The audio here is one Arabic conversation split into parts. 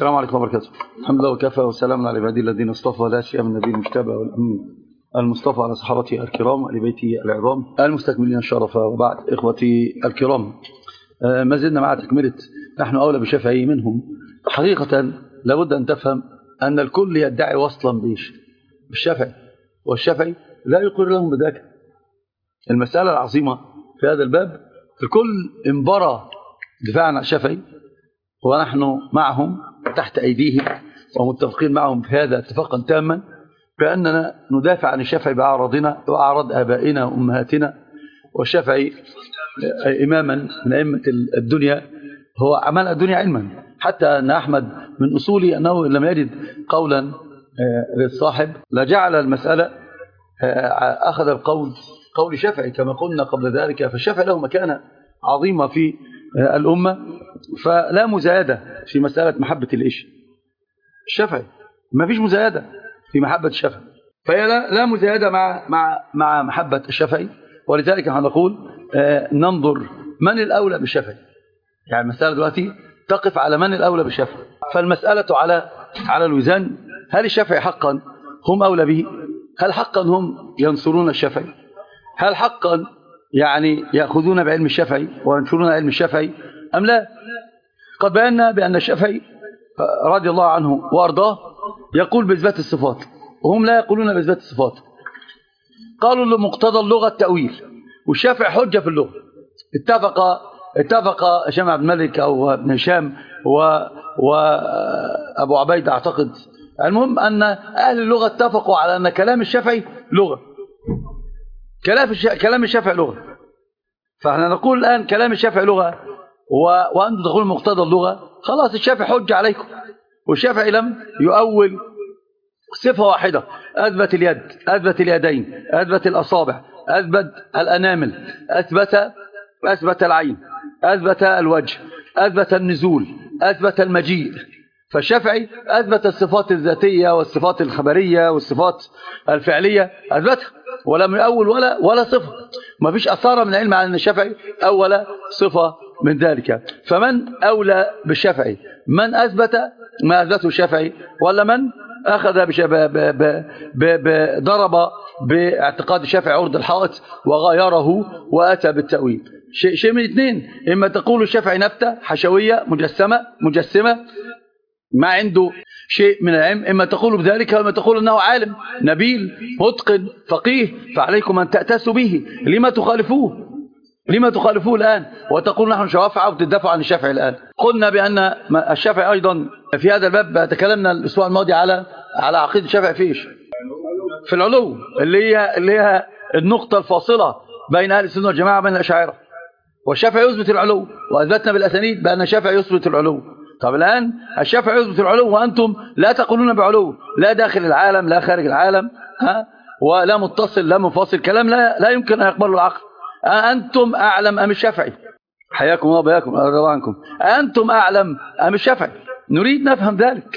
السلام عليكم ورحمة الله وبركاته. الحمد لله وكفى وسلام على عبادي الذين اصطفى، لا سيما النبي المجتبى والأمين المصطفى على صحابته الكرام وآل بيته العظام المستكملين الشرف. وبعد، إخوتي الكرام، ما زلنا مع تكملة نحن أولى بشافعي منهم. حقيقة لابد أن تفهم أن الكل يدعي وصلا بالشافعي، والشافعي لا يقر لهم بذلك. المسألة العظيمة في هذا الباب، الكل انبرى دفاعا عن الشافعي، ونحن معهم تحت أيديهم ومتفقين معهم في هذا اتفاقا تاما، بأننا ندافع عن الشافعي بأعراضنا وأعراض آبائنا وأمهاتنا. والشافعي إماما من أئمة الدنيا، هو عمل الدنيا علما، حتى أن أحمد من أصولي أنه لم يجد قولا للصاحب لجعل المسألة أخذ قول الشافعي كما قلنا قبل ذلك. فالشافعي له مكانة عظيمة في الأمة، فلا مزايدة في مسألة محبة الشافعي، ما فيش مزايدة في محبة الشافعي، فهي لا مزايدة مع محبة الشافعي. ولذلك هنقول ننظر من الأولى بالشافعي. يعني المسألة دلوقتي تقف على من الأولى بالشافعي، فالمسألة على الوزان: هل الشافعي حقا هم أولى به؟ هل حقا هم ينصرون الشافعي؟ هل حقا يعني يأخذون بعلم الشافعي وينشرون علم الشافعي أم لا؟ قد بينا بأن الشافعي رضي الله عنه وأرضاه يقول بإثبات الصفات، وهم لا يقولون بإثبات الصفات. قالوا لمقتضى اللغة التأويل، والشافعي حجة في اللغة. اتفق هشام عبد الملك أو ابن هشام وأبو عبيدة أعتقد، المهم أن أهل اللغة اتفقوا على أن كلام الشافعي لغة، كلام الشافعي لغة. فاحنا نقول الآن كلام الشافعي لغة وأنتم تقولون مقتضى اللغة، خلاص الشافعي حج عليكم. والشافعي لم يؤول صفة واحدة: أثبت اليد، أثبت اليدين، أثبت الأصابع، أثبت الأنامل، أثبت العين، أثبت الوجه، أثبت النزول، أثبت المجيء. فالشافعي أثبت الصفات الذاتية والصفات الخبرية والصفات الفعلية، أثبتها ولم يؤول ولا صفة. ما فيش أثار من علم عن أن الشافعي أول صفة من ذلك. فمن أولى بالشافعي؟ من أثبت ما أثبته الشافعي، ولا من أخذ ضرب باعتقاد الشافعي عرض الحائط وغيره وأتى بالتأويل؟ شيء من اثنين: إما تقول الشافعي نبتة حشوية مجسمة ما عنده شيء من العلم، إما تقول بذلك، وإما تقول أنه عالم نبيل متقن فقيه، فعليكم أن تأتسوا به. لما تخالفوه الآن وتقول نحن شوافع وتدافعوا عن الشافعي الآن؟ قلنا بأن الشافعي أيضا في هذا الباب تكلمنا الأسبوع الماضي على عقيدة الشافعي في العلو، اللي هي النقطة الفاصلة بين أهل السنة والجماعة وبين الأشاعرة. والشافعي يثبت العلو، وأثبتنا بالأسانيد بأن الشافعي يثبت العلو. طب الآن الشافعي يثبت العلو وأنتم لا تقولون بعلو، لا داخل العالم لا خارج العالم، ولا متصل لا منفصل، كلام لا يمكن أن يقبله العقل. أنتم أعلم أم الشافعي؟ حياكم الله وبياكم، أرضى عنكم. أنتم أعلم أم الشافعي؟ نريد نفهم ذلك،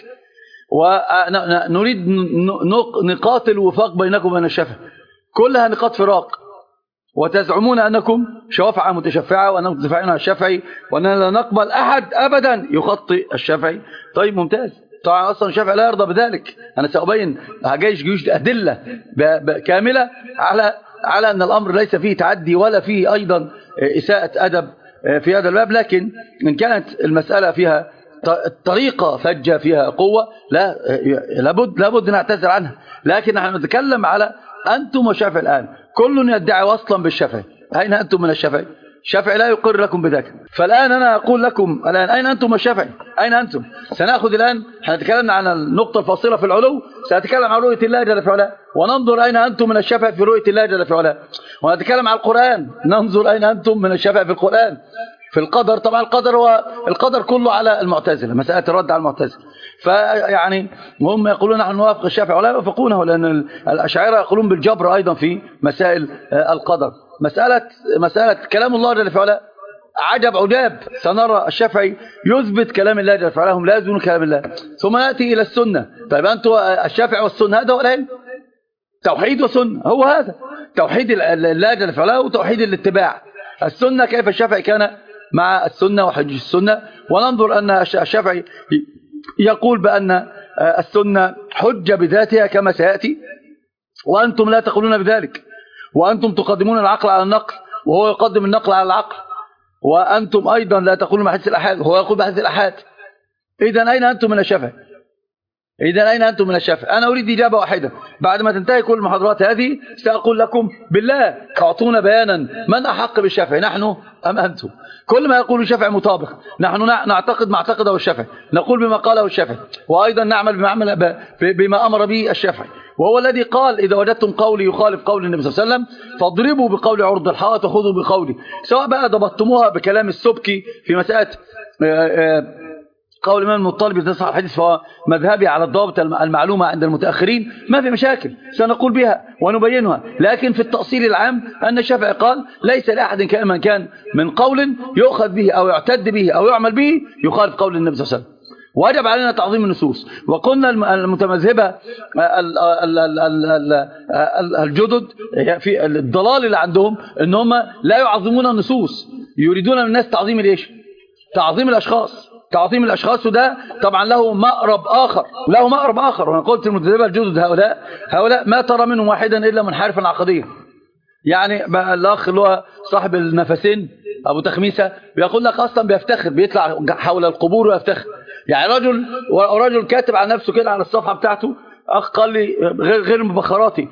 ونريد نقاط الوفاق بينكم وبين الشافعي، كلها نقاط فراق. وتزعمون أنكم شوافع متشفعة وأنكم تدافعون عن الشافعي، وأننا لا نقبل أحد أبدا يخطئ الشافعي. طيب ممتاز. طبعا أصلا الشافعي لا يرضى بذلك. أنا سأبين جيوش أدلة كاملة على أن الأمر ليس فيه تعدي ولا فيه أيضا إساءة أدب في هذا الباب. لكن إن كانت المسألة فيها طريقة فجة فيها قوة، لابد نعتذر عنها. لكن نحن نتكلم على أنتم والشافعي الآن. كل يدعي وصلا بالشافعي. أين أنتم من الشافعي؟ الشافعي لا يقر لكم بذلك. فالآن أنا أقول لكم الآن: أين أنتم والشافعي؟ أين أنتم؟ سنأخذ الآن، احنا تكلمنا عن النقطة الفاصلة في العلو، سنتكلم عن رؤية الله جل في علاه، وننظر أين أنتم من الشافعي في رؤية الله جل في علاه. ونتكلم عن القرآن، ننظر أين أنتم من الشافعي في القرآن. في القدر، طبعا القدر كله على المعتزلة، مسألة الرد على المعتزلة. فيعني هم يقولون نحن نوافق الشافعي ولا يوافقونه، لأن الأشاعرة يقولون بالجبر أيضا في مسائل القدر. مسألة كلام الله جل في علاه عجاب، سنرى الشافعي يثبت كلام الله جل في علاه، هم لا يثبتون كلام الله. ثم نأتي إلى السنة. طيب أنتوا الشافعي والسنة هذا هو العلم، توحيد وسنة، هو هذا توحيد الله جل في علاه وتوحيد الاتباع. السنة كيف الشافعي كان مع السنة وحج السنة، وننظر أن الشافعي يقول بأن السنة حجة بذاتها كما سيأتي، وأنتم لا تقولون بذلك، وأنتم تقدمون العقل على النقل وهو يقدم النقل على العقل، وأنتم أيضا لا تقولون بحديث الأحاد وهو يقول بحديث الأحاد. إذن أين أنتم من الشافعي؟ أنا أريد إجابة واحدة بعد ما تنتهي كل المحاضرات هذه. سأقول لكم بالله أعطونا بيانا من أحق بالشافعي، نحن أم أنتم؟ كل ما يقول الشافعي مطابق، نحن نعتقد ما اعتقده الشافعي، نقول بما قاله الشافعي، وأيضا نعمل بما أمر به الشافعي، وهو الذي قال إذا وجدتم قولي يخالف قول النبي صلى الله عليه وسلم فاضربوا بقول عرض الحائط وخذوا بقولي. سواء بقى ضبطتموها بكلام السبكي في مسألة قول الإمام المطلب يتصح الحديث فهو مذهبي على الضوابط المعلومة عند المتأخرين، ما في مشاكل، سنقول بها ونبينها. لكن في التأصيل العام أن الشافعي قال ليس لأحد كائما كان من قول يؤخذ به أو يعتد به أو يعمل به يخالف قول النبي صلى الله عليه وسلم، وجب علينا تعظيم النصوص. وقلنا المتمذهبة الجدد في الضلال اللي عندهم ان هم لا يعظمون النصوص، يريدون من الناس تعظيم الايش؟ تعظيم الاشخاص، وده طبعا له مأرب اخر. وانا قلت المتمذهبة الجدد هؤلاء ما ترى منهم واحدا الا منحرفا عقديا. يعني الاخ اللي هو صاحب النفسين ابو تخميسه بيقول لك اصلا بيفتخر، بيطلع حول القبور ويفتخر. يعني رجل كاتب على نفسه كده على الصفحه بتاعته، اخ قال لي غير مبخراتي،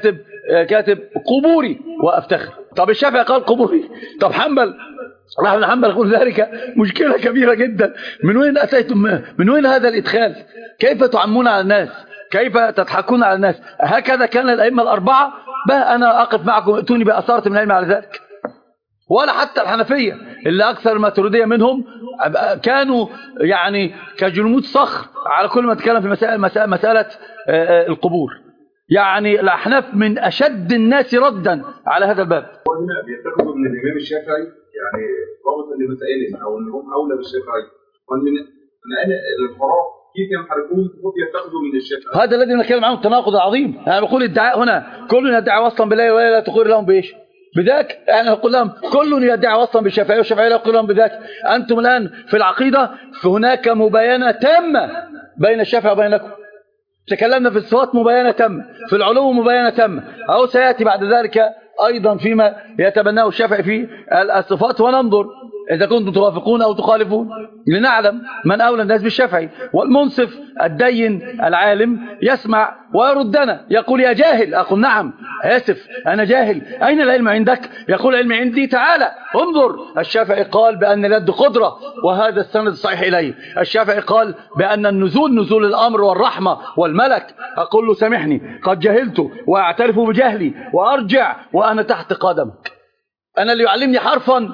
كاتب قبوري وافتخر. طب الشافعي قال قبوري، طب حنبل رحمه الله حنبل يقول ذلك مشكله كبيره جدا. من وين اتيتم؟ من وين هذا الادخال؟ كيف تعمون على الناس؟ كيف تضحكون على الناس؟ هكذا كان الائمه الاربعه. بقى انا اقف معكم، ائتوني باثاره من العلم على ذلك. ولا حتى الحنفيه اللي اكثر الماتريديه منهم كانوا يعني كجلمود صخر على كل ما تكلم في مساله القبور. يعني الاحناف من اشد الناس ردا على هذا الباب. هنا بيتخذوا من الامام الشافعي يعني رابطا لمسائل او انهم اولى بالشافعي، ومن الانحراف كيف ينحرفون يتخذوا من الشافعي. هذا الذي نتكلم عنه التناقض العظيم. انا بقول الدعاء هنا كلنا يدعي وصلا بالله ولا تقر لهم بايش؟ بذاك. انا اقول لهم كل يدعي وصلا بالشافعي والشافعي لا يقول لهم بذاك. انتم الان في العقيده فهناك مباينه تامه بين الشافعي وبينكم. تكلمنا في الصفات مباينه تامه، في العلو مباينه تامه، او سياتي بعد ذلك ايضا فيما يتبناه الشافعي في الصفات، وننظر اذا كنتم توافقون او تخالفون لنعلم من اولى الناس بالشافعي. والمنصف الدين العالم يسمع ويردنا، يقول يا جاهل، اقول نعم اسف انا جاهل، اين العلم عندك؟ يقول علمي عندي، تعالى انظر. الشافعي قال بان اليد قدره وهذا السند الصحيح اليه. الشافعي قال بان النزول نزول الامر والرحمه والملك. اقول له سامحني قد جهلت واعترف بجهلي وارجع وانا تحت قدمك. أنا اللي يعلمني حرفا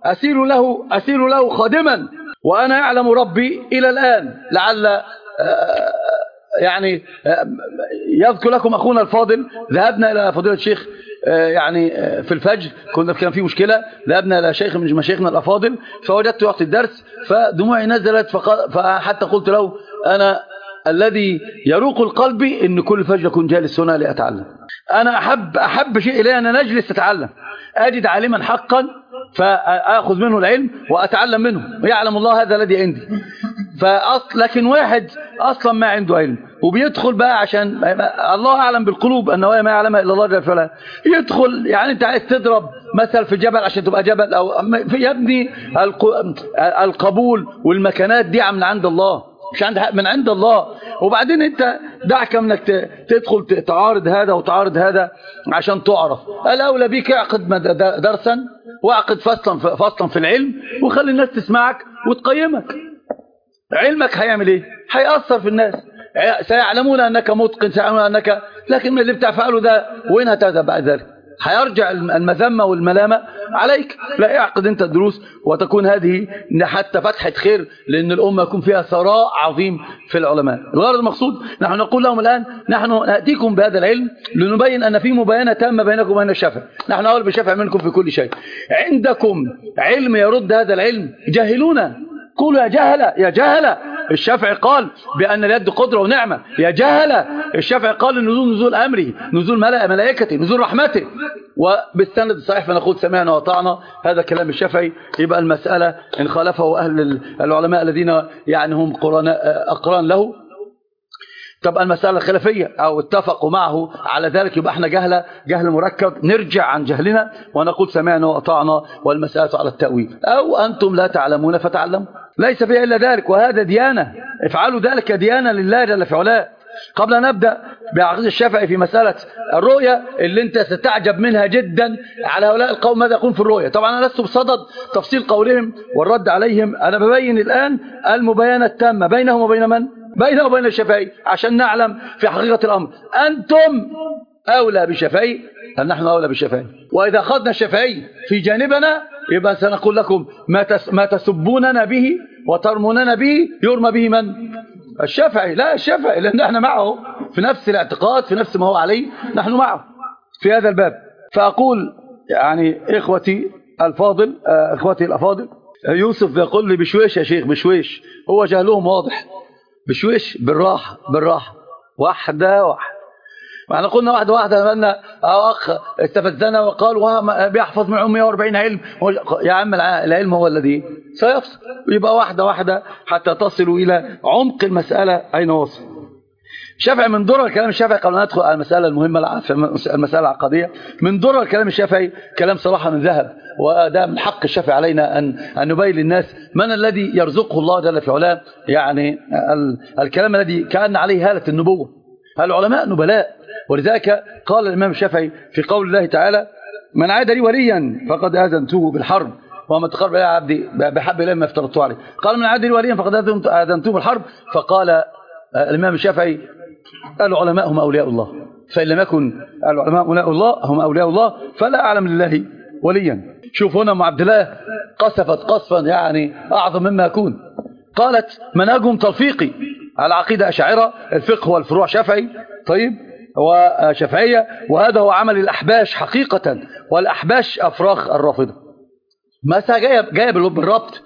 أسير له خادما، وأنا يعلم ربي إلى الآن. لعل يعني يذكر لكم أخونا الفاضل، ذهبنا إلى فضيلة الشيخ يعني في الفجر، كان في مشكلة، ذهبنا إلى شيخ من مشايخنا الأفاضل فوجدته يعطي الدرس فدموعي نزلت، فحتى قلت له أنا الذي يروق القلب إن كل فجر أكون جالس هنا لأتعلم. أنا أحب شيء إلي أن نجلس أتعلم، أجد عالما حقا فأخذ منه العلم وأتعلم منه، ويعلم الله هذا الذي عندي. لكن واحد أصلا ما عنده علم وبيدخل بقى عشان الله أعلم بالقلوب أنه ما يعلمها إلا الله جل وعلا، يدخل يعني أنت عايز تضرب مثل في جبل عشان تبقى جبل، أو يا ابني القبول والمكانات دي من عند الله، مش من عند الله. وبعدين انت دعك منك تدخل تعارض هذا وتعارض هذا عشان تعرف. الاولى بيك اعقد درسا واعقد فصلا في العلم وخلي الناس تسمعك وتقيمك. علمك هيعمل ايه؟ هيأثر في الناس، سيعلمون انك متقن، سيعلمون انك، لكن اللي بتفعله ده وين هتذهب بعد ذلك؟ هيرجع المذمة والملامة عليك. لا، اعقد انت الدروس وتكون هذه حتى فتحة خير، لأن الأمة يكون فيها ثراء عظيم في العلماء. الغرض المقصود نحن نقول لهم الآن نحن نأتيكم بهذا العلم لنبين أن في مباينة تامة بينكم وبين الشافعي. نحن أول بالشافعي منكم في كل شيء. عندكم علم يرد هذا العلم، جاهلون، قولوا يا جهلة الشافعي قال بأن اليد قدرة ونعمة. يا جهلة، الشافعي قال النزول نزول أمره، نزول ملائكته، نزول رحمته، وبالسند الصحيح فنقول سمعنا وطعنا. هذا كلام الشافعي. يبقى المسألة إن خالفه أهل العلماء الذين يعني هم أقران له، طب المسألة خلافية أو اتفقوا معه على ذلك، يبقى احنا جهل مركب، نرجع عن جهلنا ونقول سمعنا وأطعنا والمسألة على التأويل. أو أنتم لا تعلمون فتعلموا، ليس فيها إلا ذلك، وهذا ديانة، افعلوا ذلك ديانة لله جل في علاه. قبل أن نبدأ بعقيدة الشافعي في مسألة الرؤية اللي انت ستعجب منها جدا على هؤلاء القوم ماذا يقول في الرؤية. طبعا أنا لست بصدد تفصيل قولهم والرد عليهم، أنا ببين الآن المباينة التامة بينهم وبين من؟ بينه وبين الشافعي، عشان نعلم في حقيقة الأمر أنتم أولى بالشافعي أم نحن أولى بالشافعي. وإذا أخذنا الشافعي في جانبنا يبقى سنقول لكم ما تسبوننا به وترموننا به يرمى به من؟ الشافعي. لا، الشافعي، لأن احنا معه في نفس الاعتقاد، في نفس ما هو عليه، نحن معه في هذا الباب. فأقول يعني إخوتي الأفاضل، يوسف بيقول لي بشويش يا شيخ، بشويش، هو جهلهم واضح، بشويش، بالراحة واحدة. معنا قلنا واحدة قلنا أخ استفزنا وقال بيحفظ من 140 علم. يا عم العلم هو الذي سيفصل. يبقى واحدة حتى تصلوا إلى عمق المسألة أين وصل. الشافعي من درر كلام الشافعي قبل أن ندخل على المسألة المهمة، المسألة العقدية، من درر كلام الشافعي كلام صراحة من ذهب، وده من حق الشافعي علينا أن نبين للناس من الذي يرزقه الله جل في علاه، يعني الكلام الذي كأن عليه هالة النبوة. العلماء نبلاء، ولذلك قال الإمام الشافعي في قول الله تعالى: من عاد لي وليا فقد آذنته بالحرب وما تقرب إلي عبدي بحب إليه ما افترضته عليه. قال: من عاد لي وليا فقد آذنته بالحرب. فقال الإمام الشافعي: العلماء هم أولياء الله، فإن لم يكن العلماء هم أولياء الله فلا أعلم لله وليا. شوف هنا أم عبد الله قصفت قصفا يعني أعظم مما يكون. قالت: منهجهم تلفيقي على عقيدة أشاعرة، الفقه والفروع شافعي، طيب، وشافعية، وهذا هو عمل الأحباش حقيقة، والأحباش أفراخ الرافضة. ما جاية بالربط.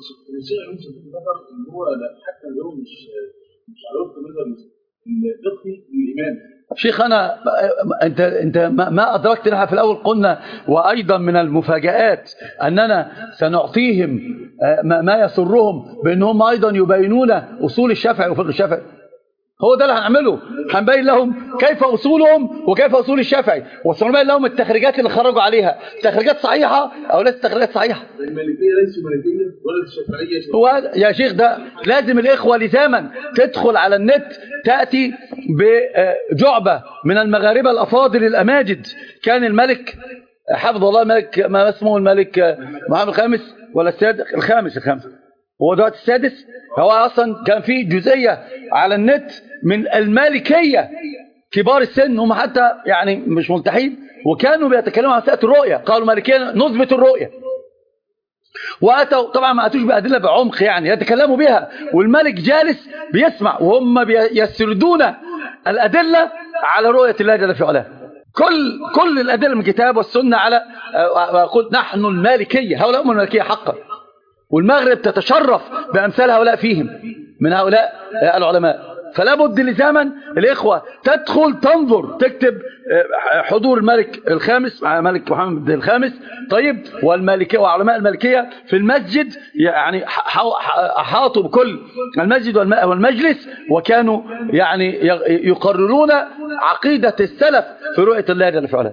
شيخ أنا أنت ما أدركت لها في الأول. قلنا وأيضا من المفاجآت أننا سنعطيهم ما يسرهم بأنهم أيضا يبينون أصول الشافعي وفقه الشافعي. هو ده اللي هنعمله، هنبين لهم كيف أصولهم وكيف أصول الشافعي، وسنبين لهم التخريجات اللي خرجوا عليها، تخريجات صحيحة أو ليست تخريجات صحيحة. المالكية ليسوا مالكية ولا الشافعية. هو يا شيخ ده لازم الإخوة لزاما تدخل على النت، تأتي بجعبة من المغاربة الأفاضل الأماجد. كان الملك حفظ الله، الملك ما اسمه، الملك محمد الخامس ولا السادس؟ الخامس هو دلوقتي السادس. هو أصلا كان في جزئية على النت من المالكية كبار السن، هم حتى يعني مش ملتحين، وكانوا بيتكلموا عن مسألة الرؤية. قالوا مالكية نثبت الرؤية، وأتوا طبعا ما أتوش بأدلة بعمق، يعني يتكلموا بها والملك جالس بيسمع، وهم يسردون الأدلة على رؤية الله جل في علاه. كل الأدلة من الكتاب والسنة على، وأقول نحن المالكية، هؤلاء هم المالكية حقا، والمغرب تتشرف بأمثال هؤلاء فيهم من هؤلاء العلماء. فلا بد لزاما الإخوة تدخل تنظر، تكتب حضور الملك الخامس مع ملك محمد الخامس، طيب، والمالكية وعلماء المالكية في المسجد، يعني أحاطوا بكل المسجد والمجلس، وكانوا يعني يقررون عقيدة السلف في رؤية الله جل وعلا.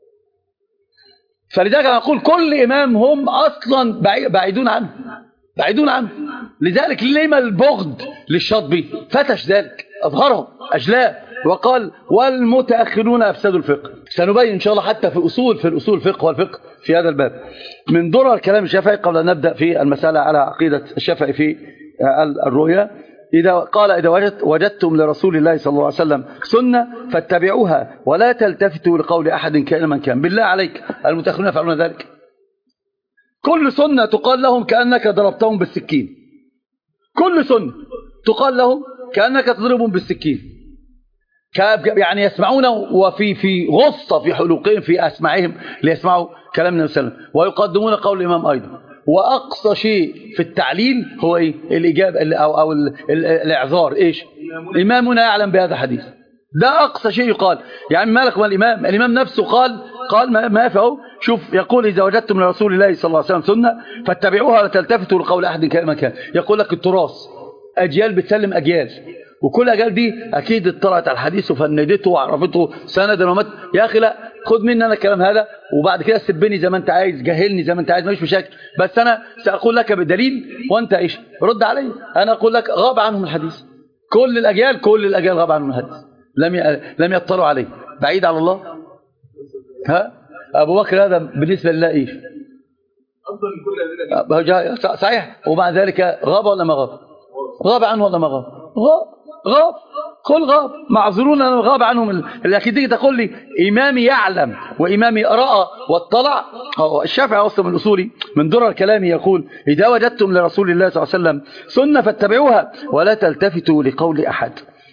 فلذلك نقول كل إمام هم أصلا بعيدون عنه. لذلك لما البغض للشاطبي؟ فتش ذلك، أظهره، أجلاه، وقال: والمتأخرون أفسدوا الفقه. سنبين إن شاء الله حتى في الأصول الفقه والفقه في هذا الباب. من درر كلام الشافعي قبل أن نبدأ في المسألة على عقيدة الشافعي في الرؤيا، إذا وجدتم لرسول الله صلى الله عليه وسلم سنة فاتبعوها ولا تلتفتوا لقول أحد كائنا من كان. بالله عليك، المتأخرون يفعلون ذلك. كل سنة تقال لهم كأنك ضربتهم بالسكين، كل سنة تقال لهم كأنك تضربهم بالسكين، يعني يسمعون وفي غصة في حلوقهم في أسماعهم ليسمعوا كلام النبي صلى الله عليه وسلم، ويقدمون قول الإمام أيضا. وأقصى شيء في التعليل هو إيه؟ الإجابة أو الإعذار. إيش؟ إمامنا يعلم بهذا الحديث. ده أقصى شيء يقال. يعني مالك الإمام نفسه قال ما فيه. شوف يقول إذا وجدتم لرسول الله صلى الله عليه وسلم سنة فاتبعوها ولا تلتفتوا لقول أحد كما كان. يقول لك التراث أجيال بتسلم أجيال، وكل أجيال دي أكيد اطلعت على الحديث وفندته وعرفته سندا ومت. يا أخي لا، خد مني أنا الكلام هذا وبعد كده سبني زي ما أنت عايز، جاهلني زي ما أنت عايز، ماليش مشاكل، بس أنا سأقول لك بدليل وأنت إيش رد علي. أنا أقول لك غاب عنهم الحديث، كل الأجيال غاب عنهم الحديث، لم يطلعوا عليه. بعيد على الله. ها أبو بكر هذا بالنسبة لله إيش؟ أفضل من كل الذين. صحيح. ومع ذلك غاب ولا ما غاب؟ غاب عنه ولا ما غاب؟ غاب. كل غاب. معذورون أن غاب عنهم. لكن تيجي تقول لي إمامي يعلم وإمامي رأى واطلع. الشافعي أصلا من الأصولي من درر كلامه يقول إذا وجدتم لرسول الله صلى الله عليه وسلم سنة فاتبعوها ولا تلتفتوا لقول أحد.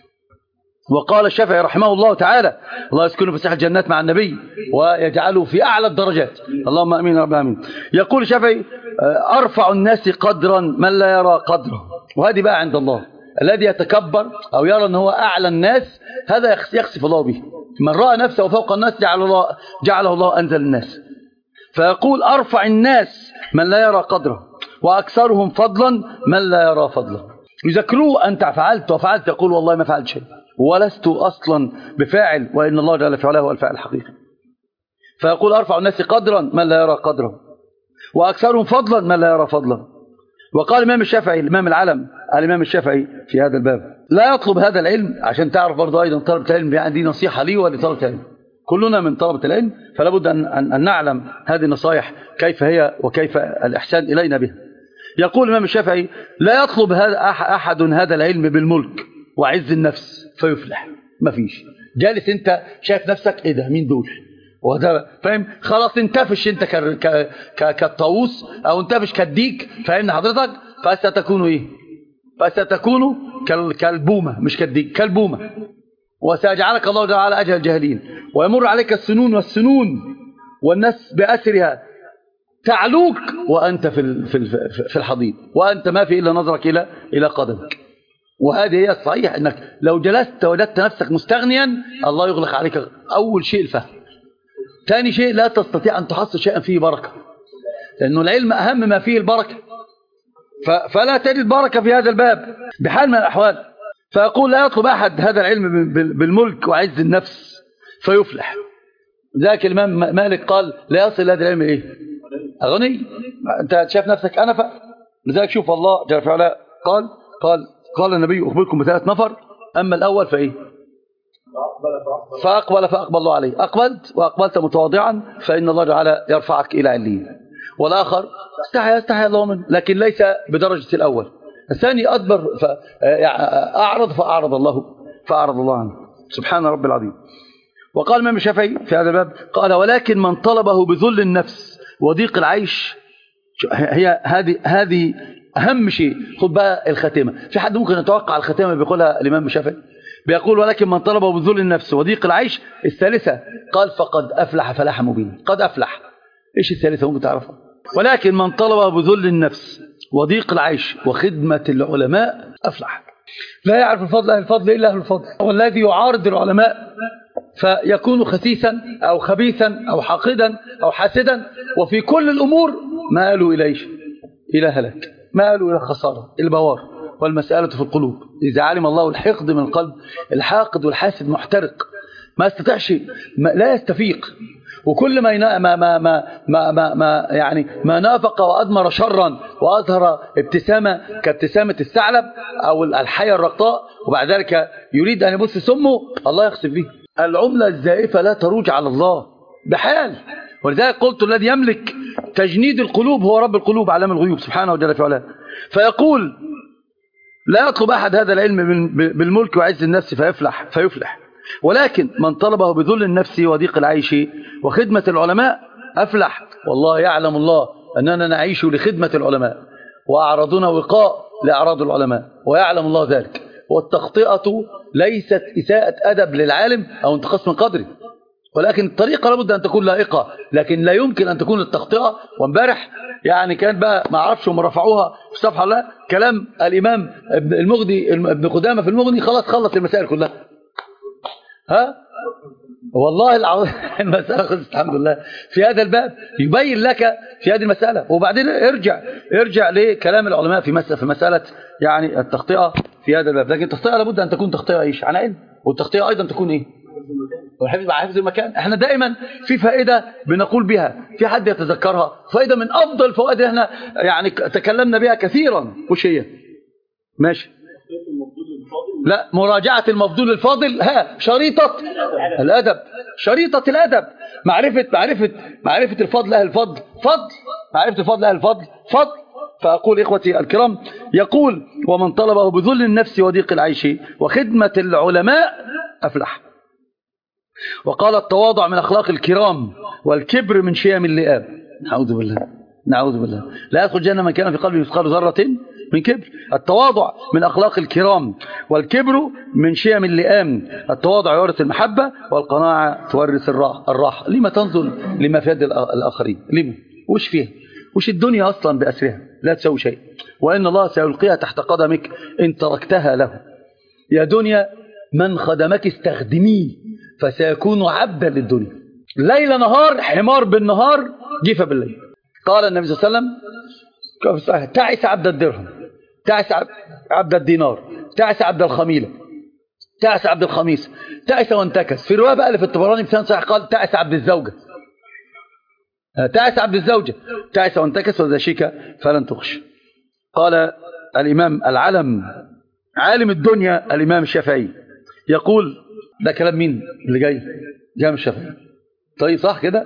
وقال الشافعي رحمه الله تعالى الله يسكنه في ساحة الجنات مع النبي ويجعله في أعلى الدرجات، اللهم أمين رب العالمين. يقول الشافعي أرفع الناس قدرا من لا يرى قدره. وهذه بقى عند الله، الذي يتكبر أو يرى أنه هو أعلى الناس هذا يخسف الله به. من رأى نفسه فوق الناس جعله الله أنزل الناس. فيقول أرفع الناس من لا يرى قدره وأكثرهم فضلا من لا يرى فضله. يذكروه أنت فعلت وفعلت، يقول والله ما فعلت شيء ولست أصلا بفاعل، وإن الله جل فعله هو الفاعل الحقيقي. فيقول أرفع الناس قدرا من لا يرى قدره وأكثرهم فضلا من لا يرى فضلا. وقال الإمام الشافعي الإمام العلم الإمام الشافعي في هذا الباب لا يطلب هذا العلم. عشان تعرف برضه أيضا طلبة العلم يعني دي نصيحة لي ولطلبة العلم، كلنا من طلبة العلم، فلا بد أن نعلم هذه النصائح كيف هي وكيف الإحسان إلينا بها. يقول الإمام الشافعي لا يطلب أحد هذا العلم بالملك وعز النفس فيفلح. ما فيش جالس انت شايف نفسك ايه ده مين دول وده فاهم، خلاص انتفش انت كالطاووس او انتفش كالديك، فاهم حضرتك؟ فستكون ايه؟ فستكون كالبومة، مش كالديك، كالبومة. وسيجعلك الله تعالى اجهل الجاهلين، ويمر عليك السنون والناس بأسرها تعلوك وانت في الحضيض، وانت ما في الا نظرك الى قدمك. وهذه هي الصحيح، انك لو جلست وجدت نفسك مستغنيا الله يغلق عليك اول شيء الفهم. ثاني شيء لا تستطيع ان تحصل شيئا فيه بركه، لانه العلم اهم ما فيه البركه، فلا تجد بركه في هذا الباب بحال من الاحوال. فيقول لا يطلب احد هذا العلم بالملك وعز النفس فيفلح. ذاك الامام مالك قال لا يصل هذا العلم ايه؟ غني. انت شايف نفسك انفه. لذلك شوف الله جل وعلا قال النبي أخبركم بثلاث نفر، أما الأول فإيه؟ فأقبل الله عليه. أقبلت وأقبلت متواضعا فإن الله تعالى يرفعك إلى عليين. والآخر استحيا الله منه، لكن ليس بدرجة الأول. الثاني أدبر فأعرض الله عنه. سبحان رب العظيم. وقال الإمام الشافعي في هذا الباب قال ولكن من طلبه بذل النفس وضيق العيش، هي هذه أهم شيء. خد بقى الختمة. في حد ممكن يتوقع الختمة بيقولها الإمام الشافعي؟ بيقول ولكن من طلبه بذل النفس وضيق العيش. الثالثة قال فقد أفلح فلاحا مبينا. قد أفلح. إيش الثالثة ممكن تعرفها؟ ولكن من طلبه بذل النفس وضيق العيش وخدمة العلماء أفلح. لا يعرف الفضل أهل الفضل إلا أهل الفضل. والذي يعارض العلماء فيكون خسيسا أو خبيثا أو حاقدا أو حاسدا، وفي كل الأمور مالوا إلى هلاك، مالوا إلى خسارة البوار. والمسألة في القلوب. إذا علم الله الحقد من القلب، الحاقد والحاسد محترق، ما استطيعش، لا يستفيق. وكل ما نافق وأدمر شرا وأظهر ابتسامة كابتسامة الثعلب أو الحية الرقطاء، وبعد ذلك يريد أن يبث سمه، الله يخسف به. العملة الزائفة لا تروج على الله بحال. ولذلك قلت الذي يملك تجنيد القلوب هو رب القلوب علام الغيوب سبحانه وجل في علاه. فيقول لا يطلب أحد هذا العلم بالملك وعز النفس فيفلح، ولكن من طلبه بذل النفس وضيق العيش وخدمة العلماء أفلح. والله يعلم الله أننا نعيش لخدمة العلماء، وأعراضنا وقاء لأعراض العلماء، ويعلم الله ذلك. والتخطئة ليست إساءة أدب للعالم أو انتقاص من قدره، ولكن الطريقة لابد أن تكون لائقة، لكن لا يمكن أن تكون التغطية. وامبارح يعني كان بقى ما اعرفش هم رفعوها في الصفحة ولا لا، كلام الإمام ابن قدامة في المغني خلص المسائل كلها. ها والله العظيم المسألة خلصت الحمد لله في هذا الباب، يبين لك في هذه المسألة. وبعدين ارجع لكلام العلماء في مسألة يعني التغطية في هذا الباب. لكن التغطية لابد أن تكون تغطية ايش عن علم، والتغطية أيضا تكون ايه حفظ المكان. احنا دائما في فائدة بنقول بها، في حد يتذكرها، فائدة من أفضل الفوائد اللي احنا يعني تكلمنا بها كثيرا، وش هي؟ ماشي، لا، مراجعة المفضول الفاضل. شريطة الأدب، شريطة الأدب، معرفة الفضل أهل الفضل فضل، معرفة الفضل أهل الفضل فضل. فأقول إخوتي الكرام، يقول ومن طلبه بذل النفس وضيق العيش وخدمة العلماء أفلح. وقال التواضع من أخلاق الكرام والكبر من شيم اللئام. نعوذ بالله لا يدخل الجنة من كان في قلبه مثقال ذرة من كبر. التواضع من أخلاق الكرام والكبر من شيم اللئام. التواضع يورث المحبة والقناعة تورث الراحة. لما تنظر لما في يد الآخرين؟ لما؟ وش فيها؟ وش الدنيا أصلا بأسرها؟ لا تسوي شيء، وإن الله سيلقيها تحت قدمك إن تركتها له. يا دنيا من خدمك استخدميه فسيكون عبدا للدنيا. ليل نهار، حمار بالنهار، جيفة بالليل. قال النبي صلى الله عليه وسلم تعس عبد الدرهم، تعس عبد الدينار، تعس عبد الخميلة، تعس عبد الخميس، تعس وانتكس. في رواية بقى اللي في الطبراني بسند صحيح قال تعس عبد الزوجة، تعس عبد الزوجة، تعس وانتكس وإذا شيك فلن تخش. قال الإمام العلم عالم الدنيا الإمام الشافعي يقول، ده كلام مين اللي جاي من الشافعي؟ طيب صح كده؟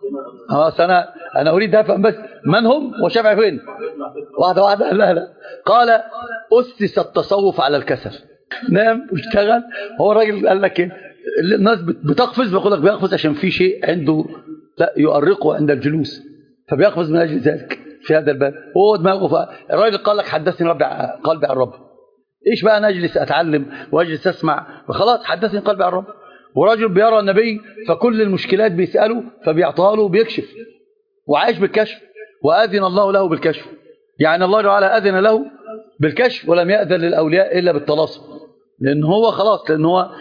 أنا أريد أفهم بس من هم والشافعي فين؟ واحدة. لا قال أسس التصوف على الكسل. نام واشتغل. هو الراجل قال لك ايه؟ الناس بتقفز، بيقول لك بيقفز عشان في شيء عنده لا يؤرقه عند الجلوس، فبيقفز من أجل ذلك في هذا الباب. هو دماغه الراجل قال لك حدثني قلبي عن رب. ايش بقى انا اجلس اتعلم واجلس اسمع وخلاص؟ حدثني قلبي عن رب. ورجل بيرى النبي فكل المشكلات بيسأله فبيعطيها له وبيكشف، وعايش بالكشف، وأذن الله له بالكشف. يعني الله تعالى أذن له بالكشف ولم يأذن للأولياء إلا بالتلاصم، لأن هو خلاص، لأن هو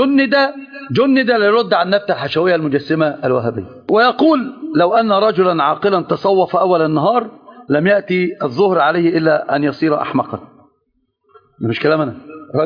جند ليرد عن نبتة الحشوية المجسمة الوهابية. ويقول لو أن رجلا عاقلا تصوف أول النهار لم يأتي الظهر عليه إلا أن يصير أحمقا. مش كلام أنا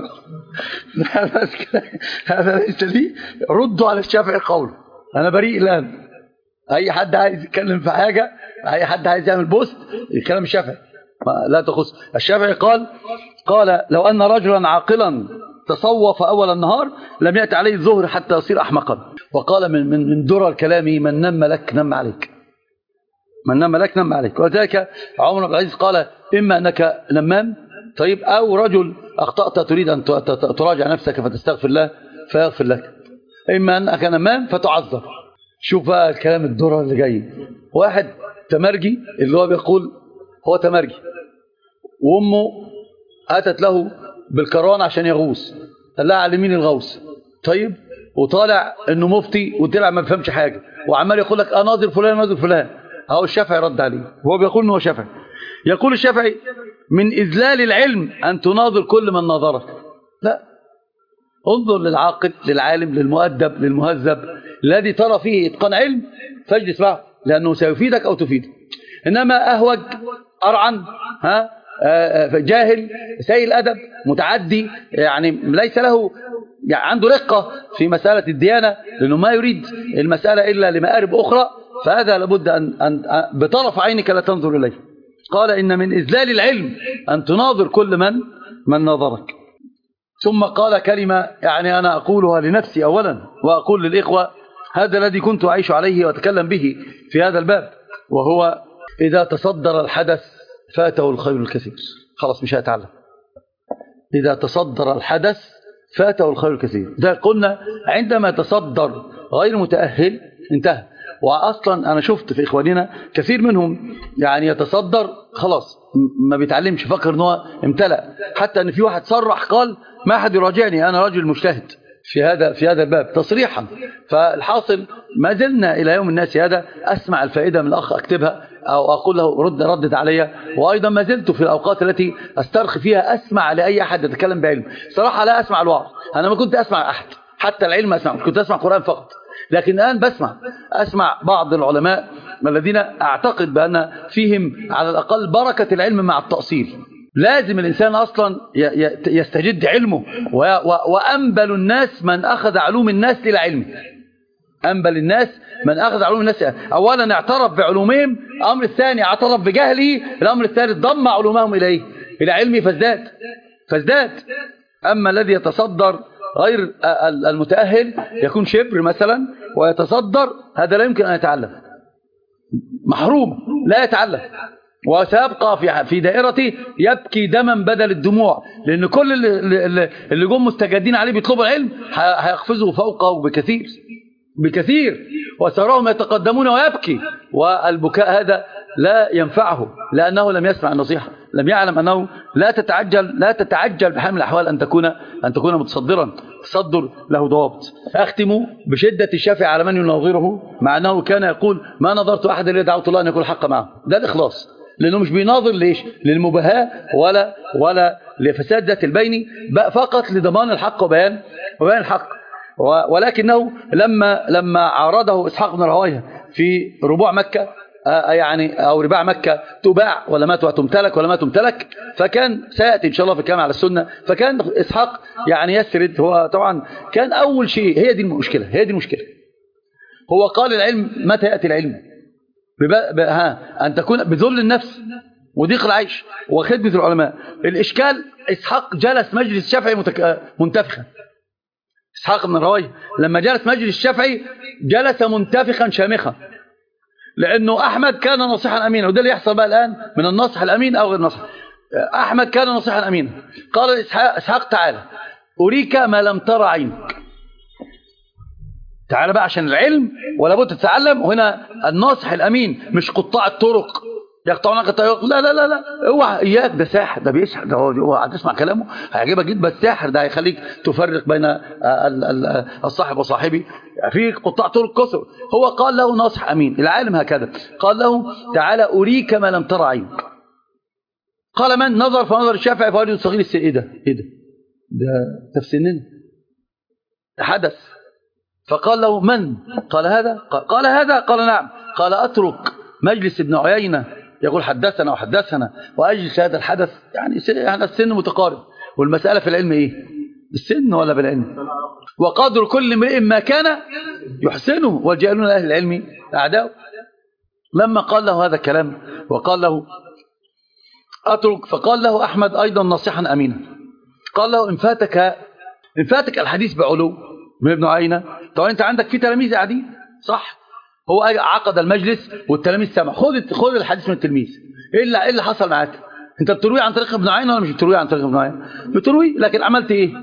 هذا ليس لي. ردوا على الشافعي قوله، أنا بريء الآن. أي حد عايز يتكلم في حاجة، أي حد عايز يعمل بوست، الكلام الشافعي لا تخص. الشافعي قال لو أن رجلا عاقلا تصوف أول النهار لم يأتي عليه الظهر حتى يصير أحمقا. وقال من درر الكلام من نم لك نم عليك، من نم لك نم عليك. وذلك عمر بن العزيز قال إما أنك نمام طيب، أو رجل أخطأت تريد أن تراجع نفسك فتستغفر الله فيغفر لك، إما أنك نمام فتعذر. شوف بقى الكلام الدرر اللي جاي. واحد تمرجي اللي هو بيقول هو تمرجي، وأمه أتت له بالكران عشان يغوص، قال لها على مين الغوص؟ طيب، وطالع إنه مفتي وطلع ما بيفهمش حاجة وعمال يقول لك أناظر فلان ناظر فلان. أهو الشافعي رد عليه وهو بيقول إنه هو شافعي. يقول الشافعي من إذلال العلم أن تناظر كل من ناظرك. لا، انظر للعاقل للعالم للمؤدب للمهذب الذي ترى فيه إتقان علم فاجلس معه، لأنه سيفيدك أو تفيدك. إنما أهوج أرعن جاهل سيء الأدب متعدي، يعني ليس له يعني عنده رقة في مسألة الديانة، لأنه ما يريد المسألة إلا لمآرب أخرى، فهذا لابد أن بطرف عينك لا تنظر إليه. قال إن من إذلال العلم أن تناظر كل من ناظرك. ثم قال كلمة يعني أنا أقولها لنفسي أولا وأقول للإخوة، هذا الذي كنت أعيش عليه وأتكلم به في هذا الباب، وهو إذا تصدر الحدث فاته الخير الكثير. خلاص مش هيتعلم. إذا تصدر الحدث فاته الخير الكثير. ده قلنا عندما يتصدر غير متأهل انتهى. وأصلا أنا شفت في إخواننا كثير منهم يعني يتصدر خلاص ما بيتعلمش، فكر أنه امتلأ. حتى أن في واحد صرح قال ما أحد يراجعني، أنا رجل مجتهد. في هذا الباب تصريحا. فالحاصل ما زلنا إلى يوم الناس هذا أسمع الفائدة من الأخ أكتبها أو أقول له ردد علي، وأيضا ما زلت في الأوقات التي أسترخي فيها أسمع لأي أحد يتكلم بعلم. صراحة لا أسمع الوعظ، أنا ما كنت أسمع أحد، حتى العلم أسمع، كنت أسمع قرآن فقط، لكن الآن أسمع بعض العلماء الذين أعتقد بأن فيهم على الأقل بركة العلم مع التأصيل. لازم الإنسان أصلا يستجد علمه، وأنبل الناس من أخذ علوم الناس إلى علمه. أنبل الناس من أخذ علوم الناس، أولا اعترف بعلومهم، الأمر الثاني اعترف بجهله، الأمر الثالث ضم علومهم إلى علمه فازداد. أما الذي يتصدر غير المتأهل يكون شبر مثلا ويتصدر، هذا لا يمكن أن يتعلم، محروم لا يتعلم، وسيبقى في دائرته يبكي دما بدل الدموع، لأن كل اللي جم مستجدين عليه بيطلبوا العلم هيقفزوا فوقه بكثير وسراهم يتقدمون ويبكي، والبكاء هذا لا ينفعه لأنه لم يسمع النصيحة، لم يعلم أنه لا تتعجل بحال من الأحوال أن تكون متصدرا. التصدر له ضوابط. أختم بشدة الشافعي على من يناظره، مع أنه كان يقول ما نظرت أحد إلا دعوت الله أن يكون الحق معه. ده الإخلاص، لأنه مش بيناظر ليش؟ للمباهاة ولا لفساد ذات البين، فقط لضمان الحق وبيان الحق. ولكنه لما عارضه إسحاق بن راهويه في ربوع مكة، يعني أو رباع مكة تباع ولا ما تمتلك ولا ما تمتلك، فكان سيأتي إن شاء الله في الكلام على السنة، فكان إسحاق يعني يسرد. هو طبعا كان أول شيء، هي دي المشكلة. هو قال العلم متى يأتي العلم؟ أن تكون بذل النفس وضيق العيش وخدمة العلماء. الإشكال إسحاق جلس مجلس الشافعي منتفخا. إسحاق بن راهويه لما جلس مجلس الشافعي جلس منتفخا شامخا، لأنه أحمد كان نصيحا أمينا، وده اللي يحصل بقى الآن من النصح الأمين أو غير النصح. أحمد كان نصيحا أمينا، قال إسحاق تعالى أريك ما لم ترى عينك، تعالى بقى عشان العلم ولا بد تتعلم. وهنا الناصح الأمين مش قطاع الطرق يقطعونك الطريق، لا اوعى اياك، ده ساحر، ده بيسحر، ده هو هتسمع كلامه هيعجبك جدا، بس ساحر ده هيخليك تفرق بين الصاحب وصاحبه، في قطاع طرق كثر. هو قال له ناصح امين، العالم هكذا، قال له تعالى اريك ما لم ترى عينك. قال من؟ نظر فنظر الشافعي فقال صغير السن، ايه ده في سننا، ده حدث. فقال له من؟ قال هذا قال نعم. قال اترك مجلس ابن عيينة يقول حدثنا وأجلس هذا الحدث، يعني السن متقارب، والمسألة في العلم إيه؟ بالسن ولا بالعلم؟ وقدر كل امرئ ما كان يحسنه، والجاهلون أهل العلم أعداء. لما قال له هذا الكلام وقال له أترك، فقال له أحمد أيضا نصيحا أمينا، قال له إن فاتك الحديث بعلو من ابن عيينة، طبعا أنت عندك في تلاميذ قاعدين صح؟ هو عقد المجلس والتلاميذ سمع، خذ الحديث من التلميذ. ايه اللي حصل معاك؟ انت بتروي عن طريق ابن عيينة ولا مش بتروي عن طريق ابن عيينة؟ بتروي، لكن عملت ايه؟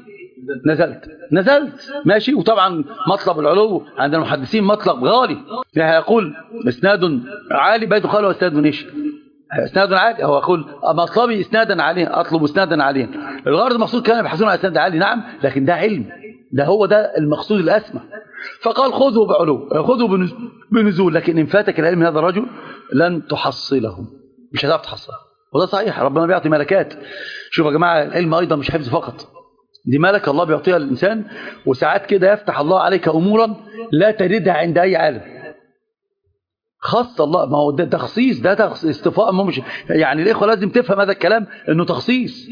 نزلت ماشي. وطبعا مطلب العلو عند المحدثين مطلب غالي، يعني يقول اسناد عالي، بيت قال واسناد ايش؟ اسناد عالي. هو يقول مطلبي اسنادا عاليا، اطلب اسنادا عاليا. الغرض المقصود كان يبحثون عن اسناد عالي، نعم، لكن ده علم، هو ده المقصود الاسمى. فقال خذه بعلو، خذه بنزول، لكن إن فاتك العلم من هذا الرجل لن تحصله، مش هتعرف تحصله. وده صحيح، ربنا بيعطي ملكات. شوفوا يا جماعة، العلم أيضا مش حفظ فقط، دي ملكة الله بيعطيها للإنسان، وساعات كده يفتح الله عليك أمورا لا تجدها عند أي عالم، خاص الله. ما هو ده تخصيص، ده اصطفاء، مش يعني الإخوة لازم تفهم هذا الكلام إنه تخصيص.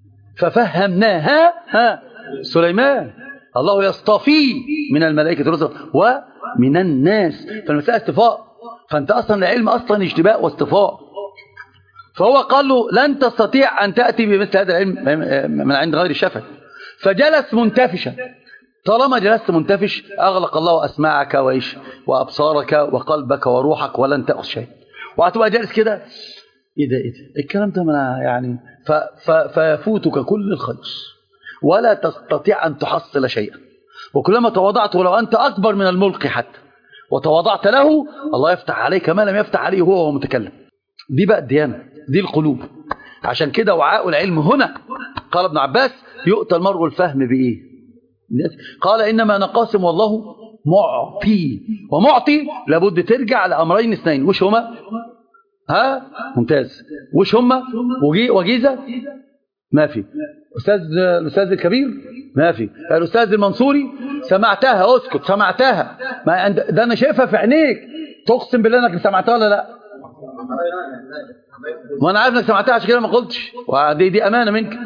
ففهمناها سليمان، الله يصطفي من الملائكة رسلا ومن الناس، فالمسألة اصطفاء، فأنت أصلا العلم أصلا اجتباء واصطفاء. فهو قال له لن تستطيع أن تأتي بمثل هذا العلم من عند غير الشافعي، فجلس منتفشا. طالما جلست منتفش أغلق الله أسماعك وأبصارك وقلبك وروحك، ولن تأخذ شيء، وهتبقى جالس كده إيه ده الكلام ده يعني فيفوتك كل الخير، ولا تستطيع أن تحصل شيئا. وكلما تواضعت، ولو أنت أكبر من الملقي حتى، وتواضعت له، الله يفتح عليك ما لم يفتح عليه هو متكلم. دي بقى الديانة، دي القلوب. عشان كده وعاء العلم هنا، قال ابن عباس يؤتى المرء الفهم بإيه؟ قال إنما نقاسم والله معطي، ومعطي لابد ترجع لأمرين اثنين. وش هما؟ ممتاز. وش هما؟ وجيزة ما في. الأستاذ الكبير ما في. الأستاذ المنصوري سمعتها، اسكت، سمعتها. ما ده أنا شايفها في عينيك، تقسم بالله انك سمعتها ولا لا؟ ما انا عارف انك سمعتها عشان كده ما قلتش، ودي امانه منك.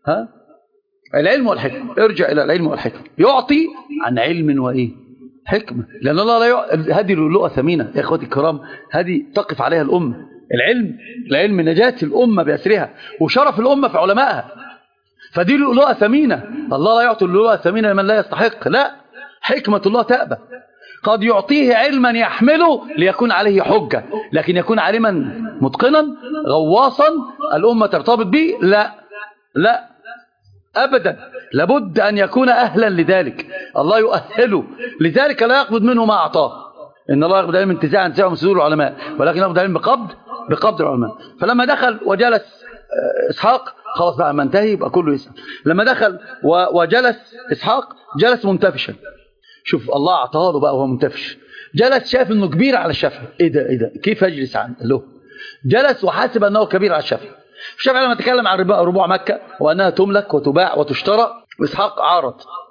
العلم والحكمه، ارجع الى العلم والحكمه. يعطي عن علم وايه؟ حكمه، لان الله لا هذه لؤلؤه ثمينه يا اخوتي الكرام، هذه تقف عليها الامه. العلم نجاه الامه باسرها، وشرف الامه في علمائها، فدي لؤلؤه ثمينه. الله لا يعطي اللؤلؤه الثمينه لمن لا يستحق، لا، حكمه الله تأبى. قد يعطيه علما يحمله ليكون عليه حجة، لكن يكون عالما متقنا غواصا الأمة ترتبط به، لا أبدا، لابد أن يكون أهلا لذلك، الله يؤهله لذلك. لا يقبض منه ما أعطاه، إن الله يقبض علم انتزاعا من صدور العلماء، ولكن يقبض علم بقبض العلماء. فلما دخل وجلس إسحاق، خلاص بقى ما انتهي يبقى كله يسأل. لما دخل وجلس إسحاق جلس منتفشا. شوف الله أعطاه له بقى وهو منتفش، جلس شاف انه كبير على الشافعي. ايه ده كيف اجلس عنه؟ جلس وحاسب انه كبير على الشافعي. الشافعي لما تكلم عن ربوع مكة وانها تملك وتباع وتشترى، واسحاق عارض.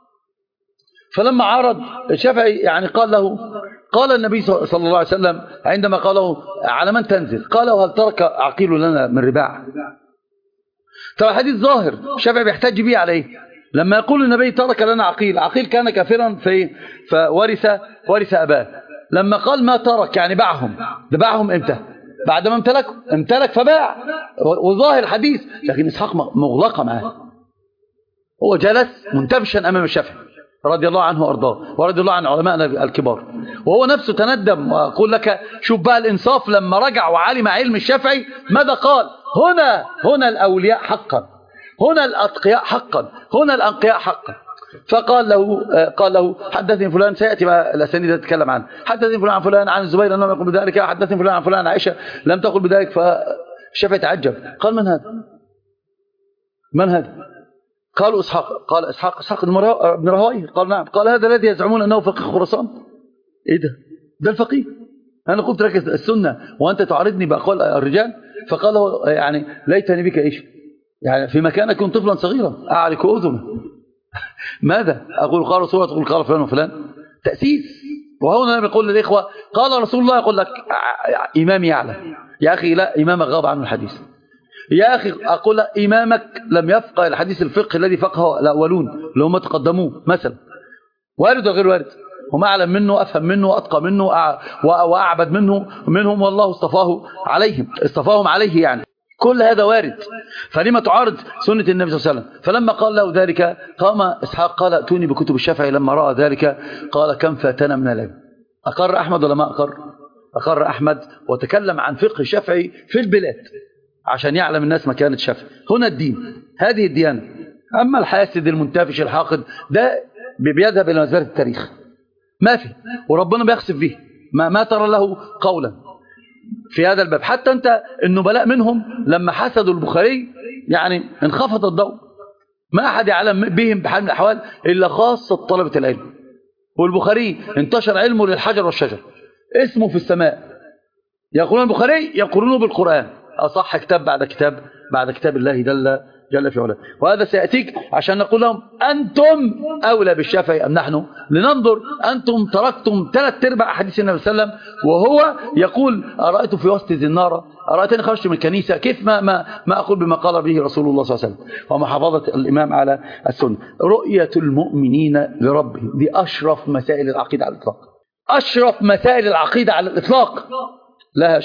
فلما عارض الشافعي يعني قال النبي صلى الله عليه وسلم عندما قاله على من تنزل؟ قال هل ترك عقيل لنا من رباع؟ ترى حديث ظاهر، الشافعي بيحتج به عليه. لما يقول النبي ترك لنا عقيل كان كافرا فورث أباه. لما قال ما ترك يعني باعهم، ده باعهم امتى؟ بعد ما امتلك فباع، وظاهر الحديث. لكن إسحاق مغلقة معاه، هو جلس منتفشا أمام الشافعي رضي الله عنه وأرضاه، ورضي الله عن علمائنا الكبار، وهو نفسه تندم. وأقول لك شوف بقى الإنصاف لما رجع وعلم علم الشافعي ماذا قال؟ هنا الأولياء حقا، هنا الأتقياء حقا، هنا الأنقياء حقا. فقال له حدثني فلان، سيأتي بقى الأسانيد تتكلم عنه، حدثني فلان عن فلان عن الزبير أنه يقول بذلك، حدثني فلان عن فلان عن عائشة لم تقل بذلك. فالشافعي تعجب، قال من هذا؟ قالوا إسحاق. قال إسحاق بن راهويه. قال نعم. قال هذا الذي يزعمون أنه فقيه خراسان. إيه ده الفقيه؟ أنا قلت لك السنة وأنت تعارضني بأقوال الرجال. فقال له يعني ليتني بك إيش؟ يعني في مكان كنت طفلا صغيرا أعرك أذنه. ماذا أقول؟ قال رسول الله، تقول قال فلان وفلان، تأسيس. وهنا يقول للإخوة قال رسول الله، يقول لك إمامي يعلم. يا أخي لا، إمامك غاب عنه الحديث. يا أخي أقول لك إمامك لم يفقه الحديث الفقه الذي فقهه الأولون اللي هم تقدموه مثلا، وارد وغير وارد، هم أعلم منه، أفهم منه، وأتقى منه، وأعبد منهم، والله اصطفاهم عليه يعني. كل هذا وارد، فلما تعارض سنة النبي صلى الله عليه وسلم؟ فلما قال له ذلك قام إسحاق قال ائتوني بكتب الشافعي. لما رأى ذلك قال كم فاتنا من العلم. أقر أحمد ولا ما أقر؟ أقر أحمد، وتكلم عن فقه الشافعي في البلاد عشان يعلم الناس مكانة الشافعي. هنا الدين، هذه الديانة. أما الحاسد المنتفش الحاقد ده بيذهب إلى مزبلة التاريخ، ما في، وربنا بيخسف به، ما ترى له قولا في هذا الباب. حتى أنت النبلاء منهم لما حسدوا البخاري يعني انخفض الضوء، ما أحد يعلم بهم بحال من الأحوال إلا خاصة طلبة العلم. والبخاري انتشر علمه للحجر والشجر، اسمه في السماء. يقولون البخاري يقولونه بالقرآن، أصح كتاب بعد كتاب الله جل في علاه. وهذا سيأتيك عشان نقول لهم أنتم أولى بالشافعي أم نحن؟ لننظر. أنتم تركتم 3/4 أحاديث النبي صلى الله عليه وسلم، وهو يقول أرأيت في وسط النار، أرأيتني خرجت من الكنيسة، كيف ما أقول بما قال به رسول الله صلى الله عليه وسلم. ومحافظة الإمام على السنة. رؤية المؤمنين لربهم، دي أشرف مسائل العقيدة على الإطلاق، أشرف مسائل العقيدة على الإطلاق. لها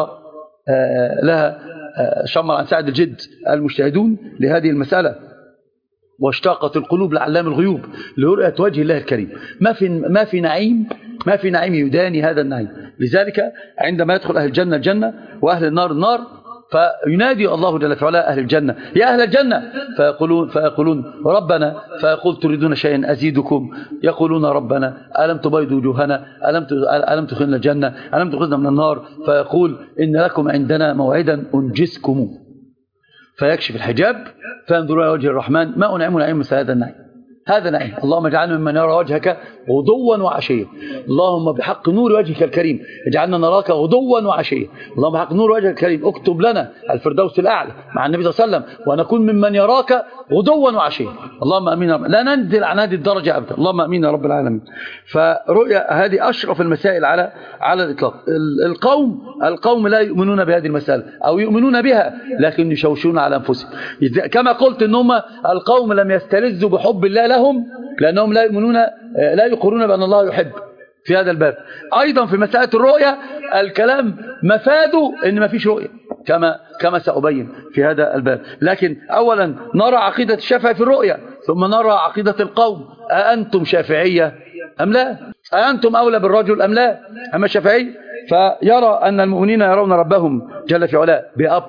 شمر عن سعد الجد المجتهدون لهذه المسألة، واشتاقت القلوب لعلام الغيوب لرؤية وجه الله الكريم. ما في نعيم يداني هذا النعيم. لذلك عندما يدخل أهل الجنة الجنة وأهل النار فينادي الله جل في علاه أهل الجنة يا أهل الجنة، فيقولون ربنا، فيقول تريدون شيئا أزيدكم؟ يقولون ربنا ألم تبيض وجوهنا، ألم تدخلنا الجنة، ألم تخرجنا من النار؟ فيقول إن لكم عندنا موعدا أنجزكم. فيكشف الحجاب فينظرون إلى وجه الرحمن ما أنعم نعيم مثل هذا النعيم. هذا نعيم. اللهم اجعلنا ممن يرى وجهك غدوا وعشيا. اللهم بحق نور وجهك الكريم اجعلنا نراك غدوا وعشيا. اللهم بحق نور وجهك الكريم اكتب لنا الفردوس الأعلى مع النبي صلى الله عليه وسلم ونكون ممن يراك غدوا وعشيا. اللهم امين يا رب. لا ننزل عن هذه الدرجة أبدا. اللهم امين يا رب العالمين. فرؤيا هذه أشرف المسائل على الإطلاق. القوم لا يؤمنون بهذه المسألة أو يؤمنون بها لكن يشوشون على أنفسهم. كما قلت إن هم القوم لم يستلذوا بحب الله لهم لأنهم لا يقرون بأن الله يحب في هذا الباب. أيضا في مسألة الرؤية الكلام مفاده إن ما فيش رؤية كما سأبين في هذا الباب. لكن أولا نرى عقيدة الشافعي في الرؤية ثم نرى عقيدة القوم. أأنتم شافعية أم لا؟ أأنتم أولى بالرجل أم لا؟ أما الشافعي فيرى أن المؤمنين يرون ربهم جل في علاه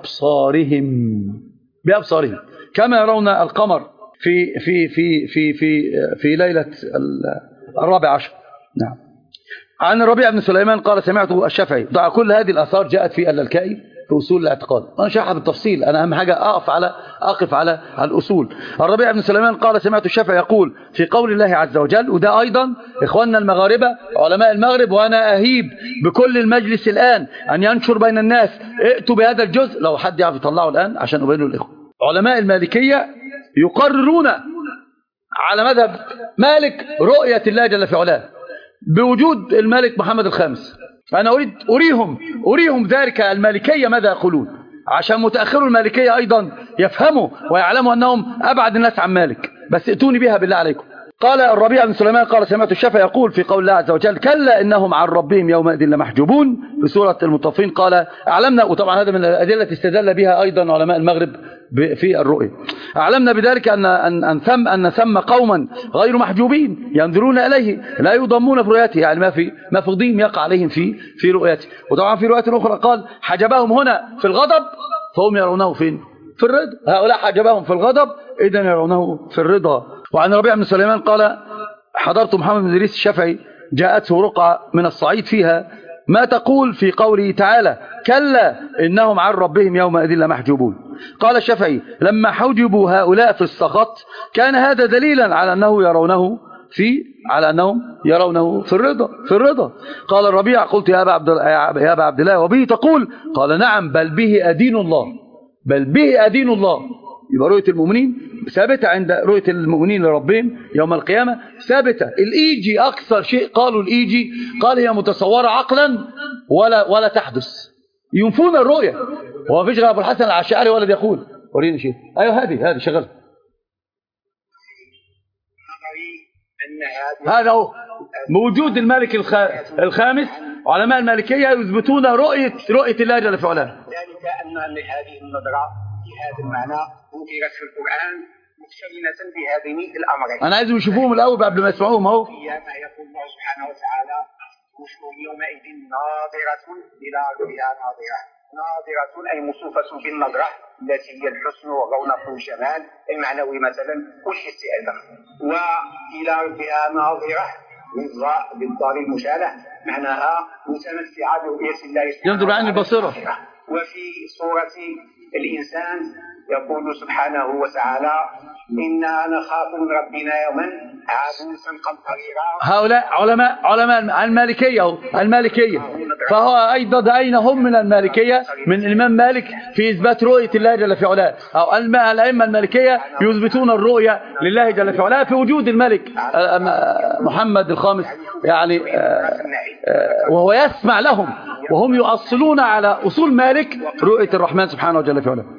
بأبصارهم كما يرون القمر في ليلة 14. نعم. عن الربيع بن سليمان قال سمعت الشافعي ضع كل هذه الآثار جاءت في اللالكائي في أصول الاعتقاد. أنا شرحها بالتفصيل، أنا أهم حاجة أقف على الأصول. الربيع بن سليمان قال سمعت الشافعي يقول في قول الله عز وجل، وده أيضا إخواننا المغاربة علماء المغرب، وأنا أهيب بكل المجلس الآن أن ينشر بين الناس ائتوا بهذا الجزء لو حد يعرف يطلعه الآن عشان أبينه الإخوة. علماء المالكية يقررون على مذهب مالك رؤية الله جل في علاه بوجود الملك محمد الخامس. أنا أريد أريهم ذلك المالكية ماذا يقولون عشان متأخروا المالكية أيضا يفهموا ويعلموا أنهم أبعد الناس عن مالك. بس ائتوني بها بالله عليكم. قال الربيع بن سليمان قال سمعت الشافعي يقول في قول الله عز وجل كلا إنهم عن ربهم يومئذ لمحجوبون في سورة المطفين. قال أعلمنا، وطبعا هذا من الأدلة استدل بها أيضا علماء المغرب في الرؤية، أعلمنا بذلك أن ثم قوما غير محجوبين ينظرون إليه لا يضمون في رؤيته، يعني ما في ضيم يقع عليهم في رؤيته. وطبعا في رؤية أخرى قال حجبهم هنا في الغضب فهم يرونه فين؟ في الرضا. هؤلاء حجبهم في الغضب إذن يرونه في الرضا. وعن ربيع بن سليمان قال حضرت محمد بن إدريس الشافعي جاءته رقعة من الصعيد فيها ما تقول في قوله تعالى كلا إنهم عن ربهم يومئذ لمحجوبون. قال الشافعي لما حجبوا هؤلاء في السخط كان هذا دليلا على أنهم يرونه في الرضا. قال الربيع قلت يا أبا عبد الله وبه تقول؟ قال نعم بل به أدين الله. يبقى رؤية المؤمنين ثابتة عند رؤية المؤمنين لربهم يوم القيامة ثابتة. الإيجي أكثر شيء قالوا الإيجي قال هي متصورة عقلا ولا تحدث، ينفون الرؤية. وما فيش غير أبو الحسن العشعري ولد يقول وريني شيء. أيوه هذه شغل هذا هو موجود الملك الخامس. علماء المالكية يثبتون رؤية الله جل في علاه. ذلك أن هذه النظرة في هذا المعنى ذكرت في القرآن مقترنة بهذين الأمرين. أنا عايزهم يشوفوهم الأول قبل ما يسمعوهم أهو. ما يقول الله سبحانه وتعالى وجوه يومئذ ناظرة إلى ربها ناظرة أي موصوفة بالنظرة التي هي الحسن والرونق والجمال المعنوي مثلا والحس أيضا، وإلى ربها ناظرة بالضار المشابه معناها متمتعة برؤية الله ينظر عن البصيرة. وفي سورة الإنسان يقول سبحانه وتعالى إنا نخاف من ربنا يوما عبوسا قمطريرا. هؤلاء علماء المالكية فهو أيضا أين هم من المالكية من الإمام مالك في إثبات رؤية الله جل في علاه، أو الأئمة المالكية يثبتون الرؤية لله جل في علاه في وجود الملك محمد الخامس، يعني وهو يسمع لهم وهم يؤصلون على أصول مالك رؤية الرحمن سبحانه وجل في علاه.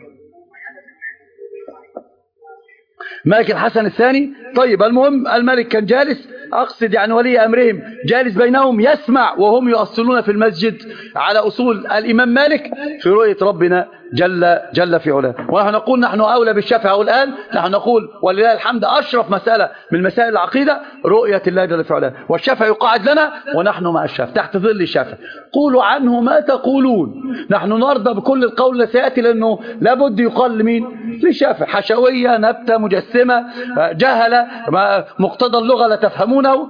مالك الحسن الثاني. طيب المهم الملك كان جالس، أقصد يعني ولي أمرهم جالس بينهم يسمع وهم يؤصلون في المسجد على أصول الإمام مالك في رؤية ربنا جل في علاه. ونحن نقول نحن أولى بالشافعي الآن، نحن نقول ولله الحمد أشرف مسألة من مسائل العقيدة رؤية الله جل في علاه، والشافعي يقعد لنا ونحن مع الشافعي تحت ظل الشافعي. قولوا عنه ما تقولون، نحن نرضى بكل القول الذي سيأتي لأنه لابد يقال لمين؟ للشافعي. حشوية نبتة مجسمة جهلة مقتضى اللغة لا تفهمونه.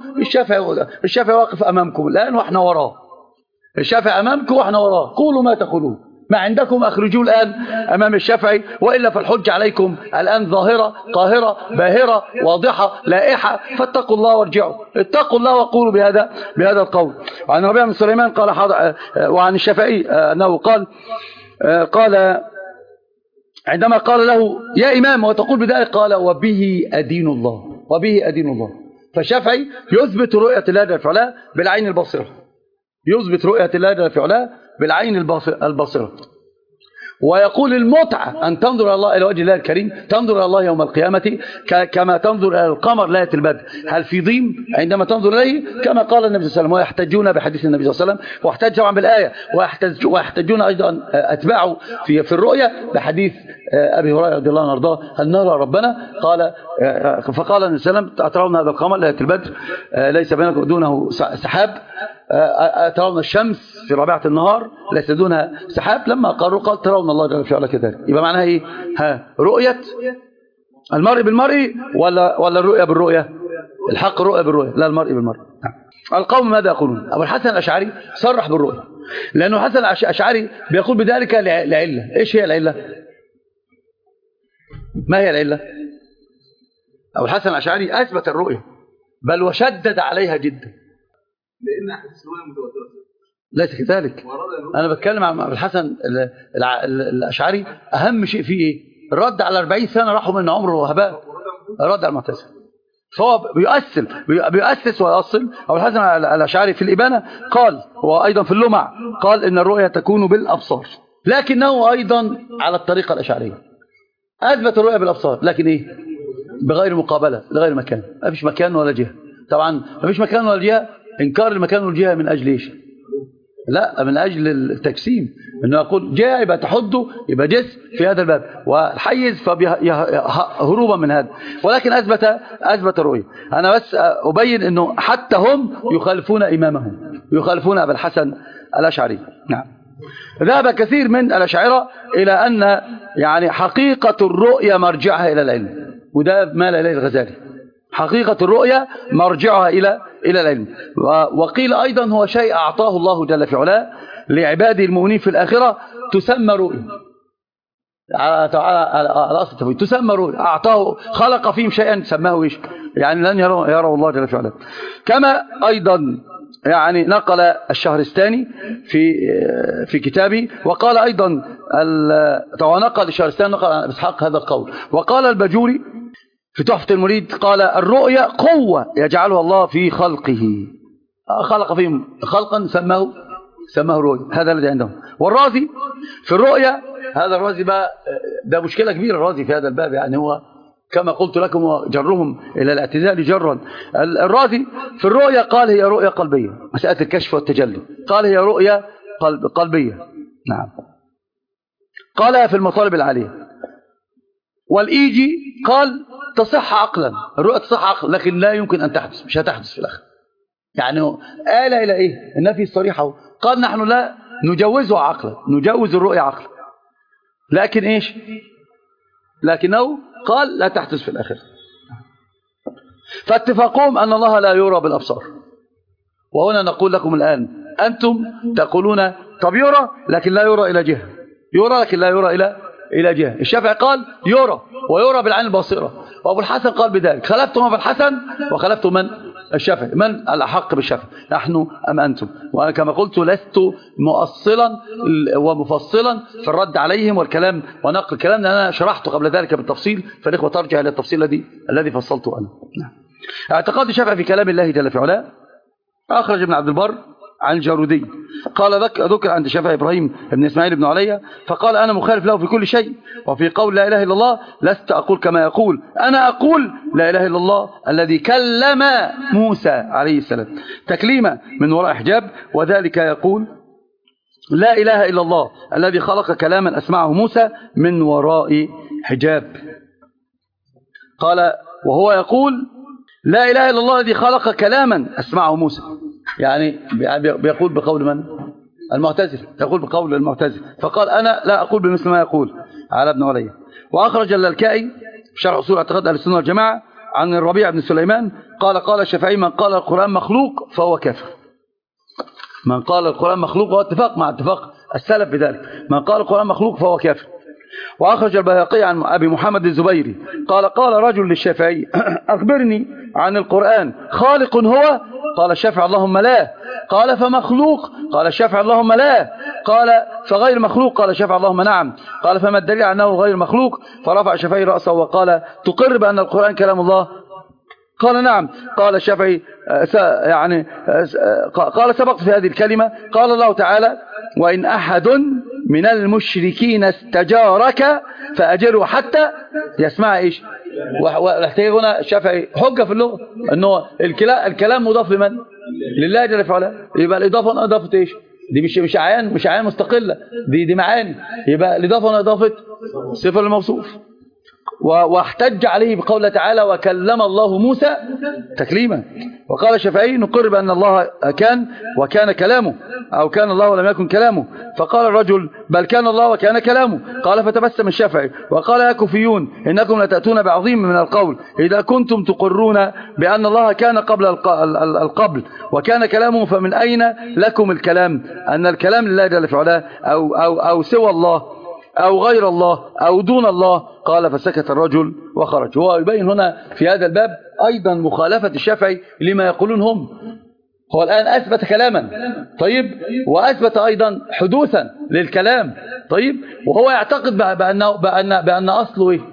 الشافعي واقف أمامكم الآن وإحنا وراه، الشافعي أمامكم وإحنا وراه. قولوا ما تقولون ما عندكم أخرجوه الآن أمام الشافعي، وإلا فالحج عليكم الآن ظاهرة قاهرة باهرة واضحة لائحة، فاتقوا الله وارجعوا، اتقوا الله وقولوا بهذا القول. وعن ربيع بن سليمان قال وعن الشافعي أنه قال عندما قال له يا إمام وتقول بذلك، قال وبه أدين الله، وبه أدين الله. فالشافعي يثبت رؤية الله جل في علاه بالعين البصيرة، يثبت رؤية الله جل في علاه بالعين البصيرة، ويقول المتعة أن تنظر الله إلى وجه الله الكريم، تنظر إلى الله يوم القيامة كما تنظر إلى القمر ليلة البدر، هل في ضيم عندما تنظر إليه، كما قال النبي صلى الله عليه وسلم. ويحتجون بحديث النبي صلى الله عليه وسلم، واحتج طبعا بالآية، ويحتجون أيضا أتباعه في الرؤية بحديث أبي هريرة رضي الله عنه وارضاه هل نرى ربنا؟ فقال النبي صلى الله عليه وسلم أترون هذا القمر ليلة البدر ليس بينك ودونه سحاب، ترون الشمس في ربيعة النهار ليس دونها سحاب، لما قال ترون الله جل في علاه كذلك. يبقى معناها ايه؟ رؤية المرء بالمرء ولا الرؤية بالرؤية؟ الحق الرؤية بالرؤية، لا المرء بالمرء. القوم ماذا يقولون؟ أبو الحسن الأشعري صرح بالرؤية، لأنه الحسن الأشعري بيقول بذلك لعلة. ايش هي العلة؟ ما هي العلة؟ أبو الحسن الأشعري أثبت الرؤية بل وشدد عليها جدا، لأن أحاديث الرؤيا متواترة. ليس كذلك. أنا بتكلم عن أبو الحسن الأشعري، أهم شيء فيه إيه؟ الرد على 40 سنة راحوا من عمره وهباء، الرد على المعتزلة. فهو بيؤسس ويؤصل. أبو الحسن الأشعري في الإبانة قال، وأيضا في اللمع قال إن الرؤيا تكون بالأبصار، لكنه أيضا على الطريقة الأشعرية أثبت الرؤيا بالأبصار، لكن إيه؟ بغير مقابلة، لغير مكان، ما فيش مكان ولا جهة. طبعا ما فيش مكان ولا جهة، إنكار المكان والجهة من أجل إيش؟ لا، من أجل التجسيم، إنه يقول جهة يبقى تحده يبقى جسم في هذا الباب، والحيز هروبا من هذا. ولكن أثبت الرؤية. أنا بس أبين إنه حتى هم يخالفون إمامهم، يخالفون أبا الحسن الأشعري. نعم. ذهب كثير من الأشاعرة إلى أن يعني حقيقة الرؤية مرجعها إلى العلم، وده مال إليه الغزالي، حقيقة الرؤية مرجعها إلى العلم. وقيل أيضا هو شيء أعطاه الله جل في علاه لعباده المؤمنين في الآخرة، تسمى رؤية على أصل التفويض، تسمى رؤية، أعطاه خلق فيهم شيئا سماه إيش؟ يعني لن يروا الله جل في علاه. كما أيضا يعني نقل الشهرستاني في كتابه، وقال أيضا نقل الشهرستاني نقل عن إسحاق هذا القول، وقال البجوري في تحفة المريد قال الرؤيا قوة يجعلها الله في خلقه، خلق فيهم خلقا سماه رؤيا، هذا الذي عندهم. والرازي في الرؤيا، هذا الرازي بقى ده مشكلة كبيرة الرازي في هذا الباب، يعني هو كما قلت لكم جرهم إلى الاعتزال جرا. الرازي في الرؤيا قال هي رؤيا قلبية، مسألة الكشف والتجلي، قال هي رؤيا قلبية. نعم. قالها في المطالب العالية. والإيجي قال تصح عقلا، الرؤيا تصح عقلا، لكن لا يمكن أن تحدث، مش هتحدث في الآخر. يعني آل إلى إيه؟ النفي الصريحة قال نحن لا نجوزها عقلا، نجوز الرؤيا عقلا، لكن إيش؟ لكنه قال لا تحدث في الآخر. فاتفاقهم أن الله لا يرى بالأبصار. وهنا نقول لكم الآن أنتم تقولون طب يرى لكن لا يرى إلى جهة، يرى لكن لا يرى إلى جهة. الشافعي قال يرى ويرى بالعين البصيرة، وأبو الحسن قال بذلك. خلفتم أبو الحسن وخلفتم من؟ الشافعي. من الأحق بالشافعي، نحن أم أنتم؟ وأنا كما قلت لست مؤصلا ومفصلا في الرد عليهم والكلام ونقل الكلام، لأن أنا شرحته قبل ذلك بالتفصيل، فالإخوة ترجع إلى التفصيل الذي فصلته أنا. اعتقاد الشافعي في كلام الله جل في علاه. أخرج ابن عبد البر عن الجارودي قال ذكر عند الشافعي إبراهيم بن إسماعيل بن عليا فقال أنا مخالف له في كل شيء، وفي قول لا إله إلا الله لست أقول كما يقول، أنا أقول لا إله إلا الله الذي كلم موسى عليه السلام تكليما من وراء حجاب، وذلك يقول لا إله إلا الله الذي خلق كلاما أسمعه موسى من وراء حجاب. قال وهو يقول لا إله إلا الله الذي خلق كلاما أسمعه موسى، يعني بيقول بقول من؟ المعتزلة، يقول بقول المعتزلة، فقال أنا لا أقول بمثل ما يقول على ابن علي. وأخرج اللالكائي في شرح أصول اعتقاد أهل السنة والجماعة عن الربيع بن سليمان قال الشافعي من قال القرآن مخلوق فهو كافر. من قال القرآن مخلوق، وهو اتفاق مع اتفاق السلف بذلك، من قال القرآن مخلوق فهو كافر. وأخرج البيهقي عن أبي محمد الزبيري قال قال رجل للشافعي أخبرني عن القرآن، خالق هو؟ قال الشافعي اللهم لا. قال فمخلوق؟ قال الشافعي اللهم لا. قال فغير مخلوق؟ قال الشافعي اللهم نعم. قال فما الدليل أنه غير مخلوق؟ فرفع الشافعي رأسه وقال تقر بأن القرآن كلام الله؟ قال نعم. قال الشافعي قال سبقت في هذه الكلمة. قال الله تعالى وإن أحد من المشركين استجارك فأجره حتى يسمع إيش. واحتاج هنا الشافعي حجة في اللغة أنه الكلام مضاف لمن؟ لله جل وعلا. يبقى الإضافة إضافة إيش؟ دي مش عيان مستقلة، دي معاني. يبقى الإضافة إضافة صفة الموصوف. واحتج عليه بقوله تعالى وكلم الله موسى تكليما. وقال الشافعي نقر بأن الله كان وكان كلامه، أو كان الله ولم يكن كلامه. فقال الرجل بل كان الله وكان كلامه. قال فتبسم الشافعي وقال يا كوفيون إنكم لتأتون بعظيم من القول إذا كنتم تقرون بأن الله كان قبل القبل وكان كلامه، فمن أين لكم الكلام؟ أن الكلام لله جل وعلا أو سوى الله أو غير الله أو دون الله. قال فسكت الرجل وخرج. هو يبين هنا في هذا الباب أيضا مخالفة الشافعي لما يقولون هم. هو الآن أثبت كلاما طيب، وأثبت أيضا حدوثا للكلام طيب، وهو يعتقد بأن أصله إيه؟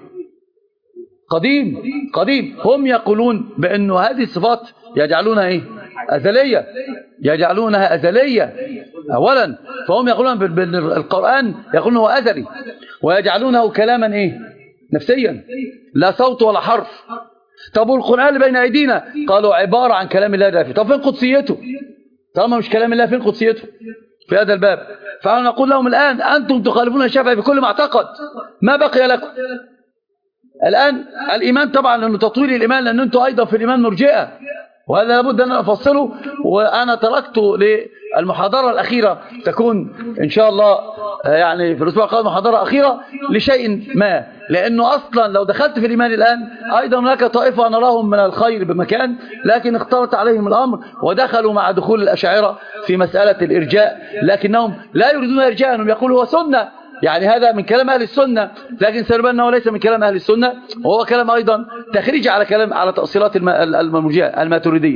قديم. هم يقولون بأن هذه الصفات يجعلونها إيه؟ أزلية، يجعلونها أزلية أولا. فهم يقولون بالقرآن يقولون هو أزلي، ويجعلونه كلاما إيه؟ نفسيا لا صوت ولا حرف. طب والقرآن اللي بين أيدينا قالوا عبارة عن كلام الله دافي. طب فين قدسيته؟ طالما مش كلام الله فين قدسيته في هذا الباب؟ فأنا نقول لهم الآن أنتم تخالفون الشافعي في كل ما اعتقد، ما بقي لكم الآن الإيمان. طبعا لأنه تطويل الإيمان، لأن أنتم أيضا في الإيمان مرجئة، وهذا لابد أن أفصله. وأنا تركت للمحاضرة الأخيرة تكون إن شاء الله يعني في الأسبوع القادم محاضرة أخيرة لشيء ما، لأنه أصلا لو دخلت في الإيمان الآن أيضا هناك طائفة نراهم من الخير بمكان، لكن اختلط عليهم الأمر ودخلوا مع دخول الأشاعرة في مسألة الإرجاء، لكنهم لا يريدون إرجاء، أنهم يقولوا هو سنة، يعني هذا من كلام أهل السنة، لكن سيربان أنه ليس من كلام أهل السنة، وهو كلام أيضا تخريج على تأصيلات المرجئة الماتريدية.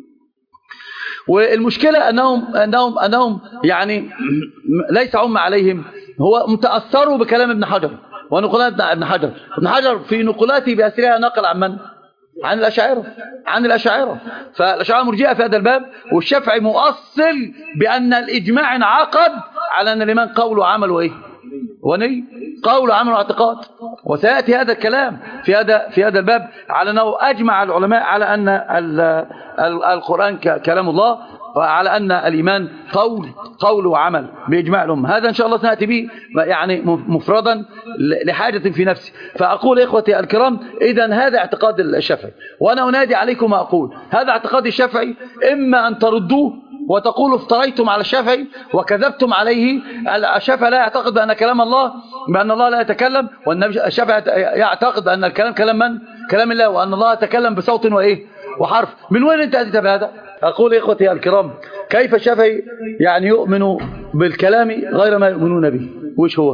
والمشكلة أنهم يعني ليس عم عليهم، هو متأثروا بكلام ابن حجر ونقولات ابن حجر في نقولاته بأسرها نقل عن من؟ عن الأشاعرة. فالأشاعرة مرجئة في هذا الباب، والشافعي مؤصل بأن الإجماع انعقد على أن الإيمان قول وعمل وإيه؟ وني قول وعمل واعتقاد. وسيأتي هذا الكلام في هذا الباب على أنه أجمع العلماء على أن القرآن كلام الله، وعلى أن الإيمان قول وعمل بإجماع الأمة. هذا إن شاء الله سنأتي به يعني مفردا لحاجة في نفسي. فأقول إخوتي الكرام إذن هذا اعتقاد الشافعي، وأنا أنادي عليكم أقول هذا اعتقاد الشافعي، إما أن تردوه وتقولوا افتريتم على الشافعي وكذبتم عليه. الشافعي لا يعتقد بأن كلام الله، بأن الله لا يتكلم، والنبي الشافعي يعتقد أن الكلام كلام من؟ كلام الله، وأن الله يتكلم بصوت وإيه؟ وحرف. من وين أنت أتيت بهذا؟ أقول إخوتي الكرام كيف الشافعي يعني يؤمن بالكلام غير ما يؤمنون به؟ وش هو؟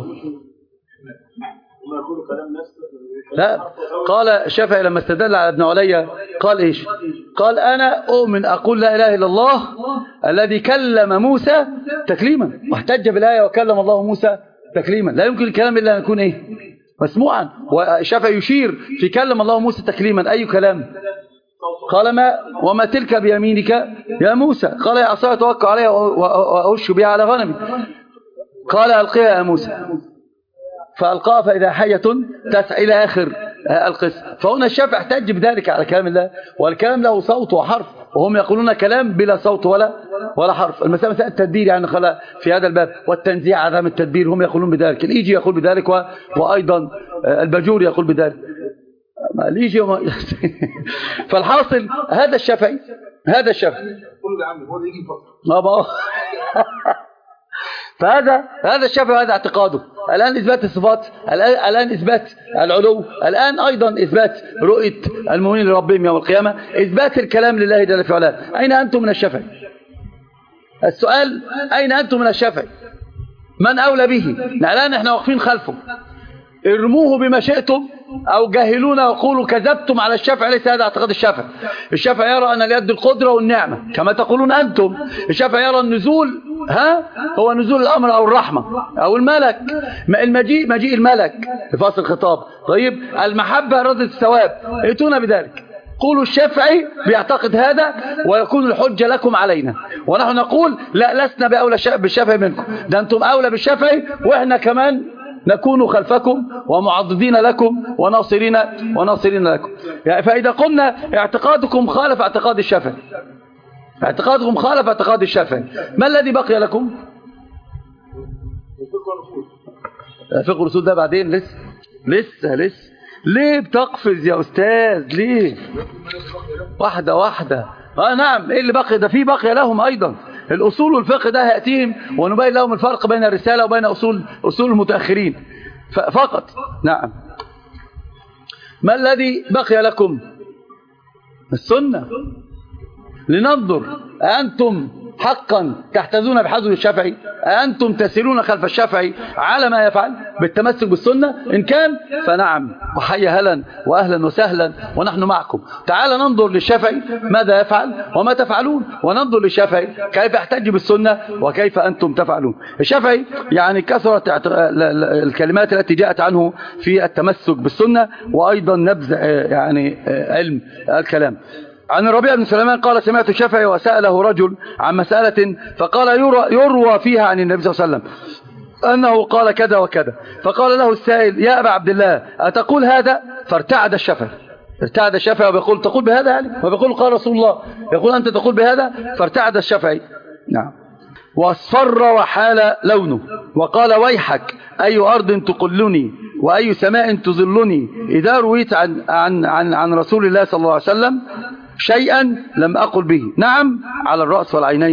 لا، قال الشافعي لما استدل على ابن علي قال إيش؟ قال أنا أؤمن أقول لا إله إلا الله الذي كلم موسى تكليما، واحتج بالآية وكلم الله موسى تكليما. لا يمكن الكلام إلا أن يكون إيه؟ مسموعا. والشافعي يشير في كلم الله موسى تكليما أي كلام؟ قال وما تلك بيمينك يا موسى؟ قال يا عصاي أتوكل عليها وأهش بها على غنمي. قال ألقيها يا موسى، فألقاها فإذا حية تسعى إلى آخر القصة. فهنا الشافعي احتج بذلك على كلام الله، والكلام له صوت وحرف، وهم يقولون كلام بلا صوت ولا حرف. المسألة التدبير يعني خلا في هذا الباب، والتنزيع عدم التدبير هم يقولون بذلك، الإيجي يقول بذلك وأيضا الباجوري يقول بذلك. الإيجي فالحاصل هذا الشافعي فهذا الشافعي وهذا اعتقاده. الآن إثبات الصفات، الآن إثبات العلو، الآن أيضا إثبات رؤية المؤمنين لربهم يوم القيامة، إثبات الكلام لله جل وعلا. أين أنتم من الشافعي؟ السؤال أين أنتم من الشافعي؟ من أولى به؟ الآن احنا واقفين خلفه، ارموه بما شئتم أو جاهلونا وقولوا كذبتم على الشافعي، ليس هذا اعتقاد الشافعي. الشافعي يرى أن اليد القدرة والنعمة كما تقولون أنتم. الشافعي يرى النزول هو نزول الأمر أو الرحمة أو الملك، مجيء الملك لفصل الخطاب. طيب المحبة إرادة الثواب، ائتونا بذلك. قولوا الشافعي بيعتقد هذا ويكون الحجة لكم علينا، ونحن نقول لا، لسنا بأولى بالشافعي منكم، ده أنتم أولى بالشافعي وإحنا كمان نكون خلفكم ومعضدين لكم وناصرين لكم. يعني فإذا قلنا اعتقادكم خالف اعتقاد الشافعي، اعتقادكم خالف اعتقاد الشافعي، ما الذي بقي لكم؟ فقه الرسول ده بعدين لسه ليه بتقفز يا أستاذ؟ ليه؟ واحدة. نعم، ايه اللي بقي؟ ده في بقي لهم أيضا الأصول والفقه، ده هيأتيهم ونبين لهم الفرق بين الرسالة وبين أصول المتأخرين فقط. نعم. ما الذي بقي لكم؟ السنة. لننظر أنتم حقا تحتذون بحذو الشافعي؟ أنتم تسيرون خلف الشافعي على ما يفعل بالتمسك بالسنة؟ إن كان فنعم، وحي هلا وأهلا وسهلا ونحن معكم. تعال ننظر للشافعي ماذا يفعل وما تفعلون، وننظر للشافعي كيف يحتج بالسنة وكيف أنتم تفعلون. الشافعي يعني كثرت الكلمات التي جاءت عنه في التمسك بالسنة، وأيضا نبذ يعني علم الكلام. عن الربيع بن سليمان قال سمعت الشافعي وسأله رجل عن مسألة فقال يروى فيها عن النبي صلى الله عليه وسلم أنه قال كذا وكذا، فقال له السائل يا أبا عبد الله أتقول هذا؟ فارتعد الشافعي وبيقول تقول بهذا يعني؟ وبيقول قال رسول الله، يقول أنت تقول بهذا؟ فارتعد الشافعي. نعم. واصفر وحال لونه وقال ويحك أي أرض تقلني وأي سماء تظلني إذا رويت عن رسول الله صلى الله عليه وسلم شيئا لم أقل به. نعم، على الرأس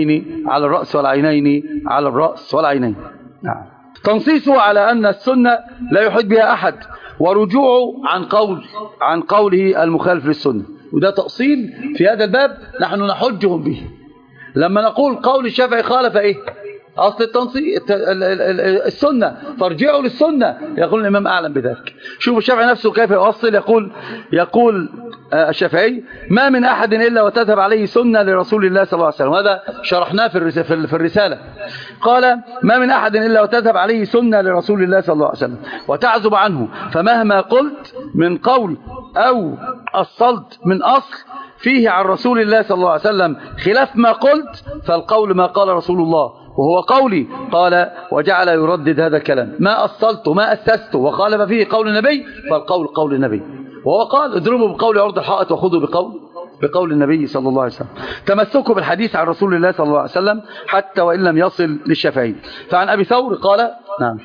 والعينين. نعم. تنصيصه على أن السنة لا يحد بها أحد، ورجوعه عن قوله المخالف للسنة، وده تأصيل في هذا الباب نحن نحجهم به. لما نقول قول الشافعي خالف ايه؟ اصل السنة، فارجعوا للسنة، يقول الامام اعلم بذلك. شوفوا الشافعي نفسه كيف يؤصل، يقول الشافعي ما من احد الا وتذهب عليه سنة لرسول الله صلى الله عليه وسلم، وهذا شرحناه في الرسالة. قال ما من احد الا وتذهب عليه سنة لرسول الله صلى الله عليه وسلم وتعزب عنه، فمهما قلت من قول او اصلت من اصل فيه عن رسول الله صلى الله عليه وسلم خلاف ما قلت، فالقول ما قال رسول الله وهو قولي. قال وجعل يردد هذا الكلام، ما أصلت ما أسست وخالف فيه قول النبي، فالقول قول النبي. وهو قال اضربوا بقول عرض الحائط وخذوا بقول النبي صلى الله عليه وسلم. تمسكوا بالحديث عن رسول الله صلى الله عليه وسلم حتى وإن لم يصل للشافعي. فعن أبي ثور قال نعم